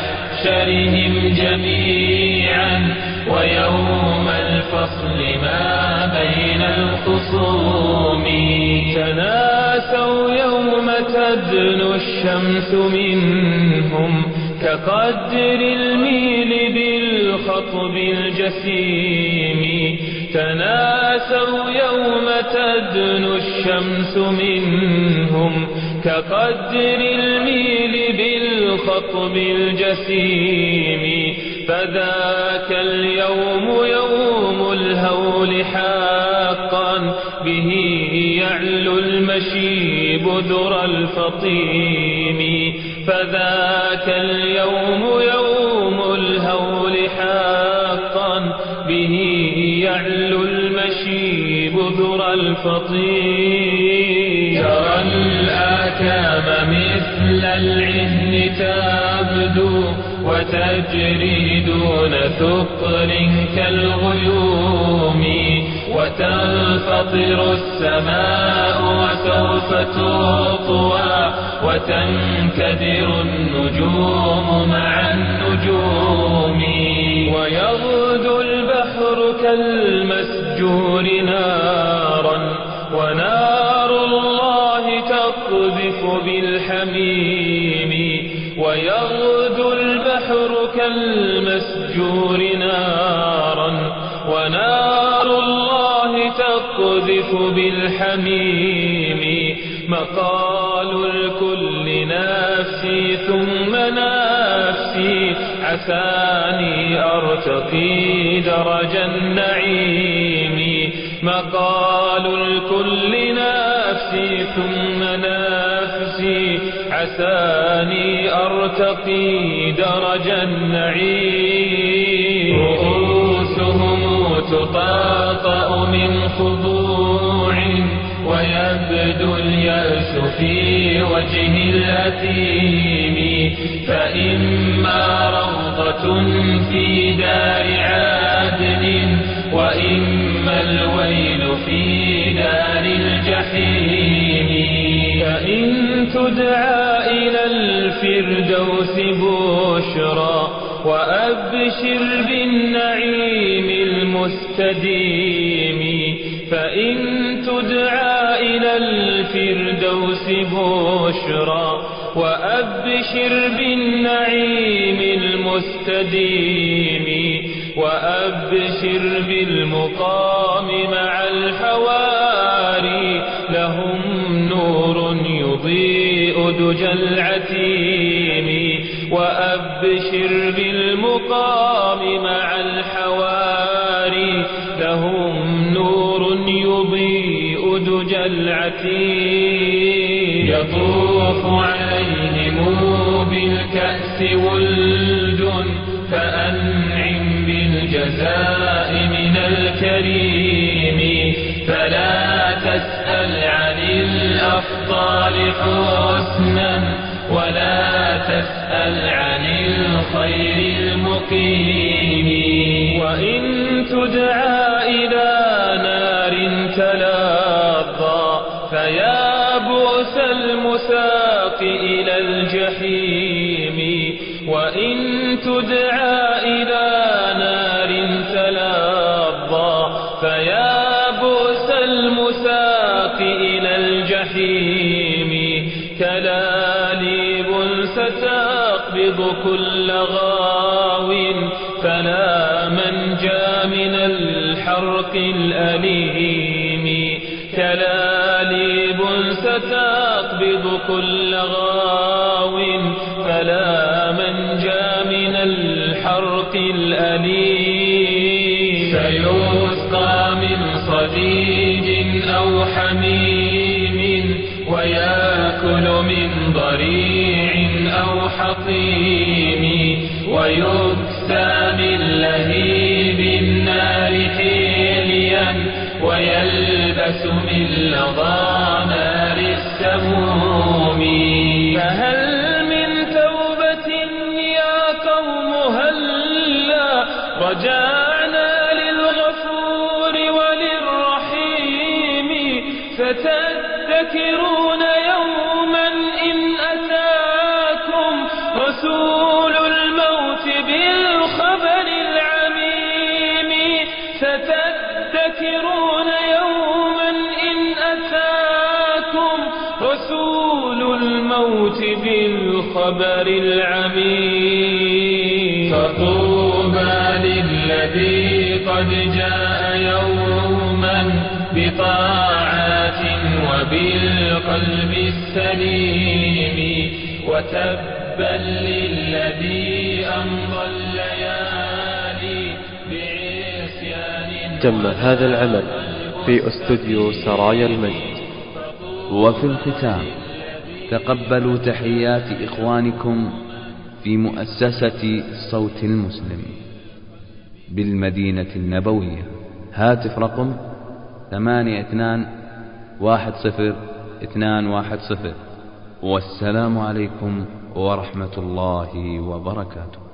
محشرهم جميعا، ويوم الفصل ما بين الخصوم. تناسوا يوم تدنو الشمس منهم كقدر الميل بالخطب الجسيم. تناسوا يوم تدنو الشمس منهم كقدر الميل بالخطب الجسيم. فذاك اليوم يوم الهول حقا، به يعلو المشيب ذرى الفطيم. فذاك اليوم يوم الهول حقا، به يعلو المشيب ذرى الفطيم. ترى الآكام مثل العهن تبدو، وتجري دون ثقل كالغيوم، وتنفطر السماء وسوف تطوى، وتنكدر النجوم مع النجوم. ويغدو البحر كالمسجور نارا، ونار الله تقذف بالحميم. ويغدو البحر كالمسجور نارا، ونار الله تقذف بالحميم. مقال الكل نفسي ثم نفسي، عساني أرتقي درج النعيم. مقال الكل نفسي نفسي ثم نفسي عساني أرتقي درج النعيم. رؤوسهم تطاطأ من خضوع ويبدو اليأس في وجه الأثيم، فإما روضة في دار عدن وإما الويل في دار الجحيم. فإن تدعى إلى الفردوس بشرى وأبشر بالنعيم المستديم. فإن تدعى إلى الفردوس بشرى وأبشر بالنعيم المستديم. وأبشر بالمقام مع الحواري لهم نور يضيء دجى العتيم. وأبشر بالمقام مع الحواري لهم نور يضيء دجى العتيم. يطوف عليهم بالكأس ولد فأنعم بالجزاء من الكريم. فلا تسأل عن الأفضال حسنا ولا تسأل عن الخير المقيم. وإن تدعى إلى نار تلظى فيا بؤس المساق إلى الجحيم. وإن تدعى إلى نار تلظى فيا بؤس المساق إلى الجحيم. كلاليب ستقبض كل غاو فلا منجى من الحرق الأليم. كلاليب ستقبض كل غاو فلا منجى من الحرق الأليم. سيسقى من صديد أو حميم ويأكل من ضريع أو حطيم. ويكسى من لهيب النار حليا ويلبس من لظى نار السموم. فهل من توبة يا قوم هلا رجعنا للغفور وللرحيم. ستذكرون يوما إن أتاكم رسول الموت بالخبر العميم. ستذكرون يوما إن أتاكم رسول الموت بالخبر العميم. فطوبى للذي قد جاء يوما بطاعات وبالقلب السليم. وتبا للذي أمضى الليالي بعصيان. تم هذا العمل في استوديو سرايا المجد. وفي الختام تقبلوا تحيات إخوانكم في مؤسسة صوت المسلم بالمدينة النبوية. هاتف رقم 8210-210. والسلام عليكم ورحمة الله وبركاته.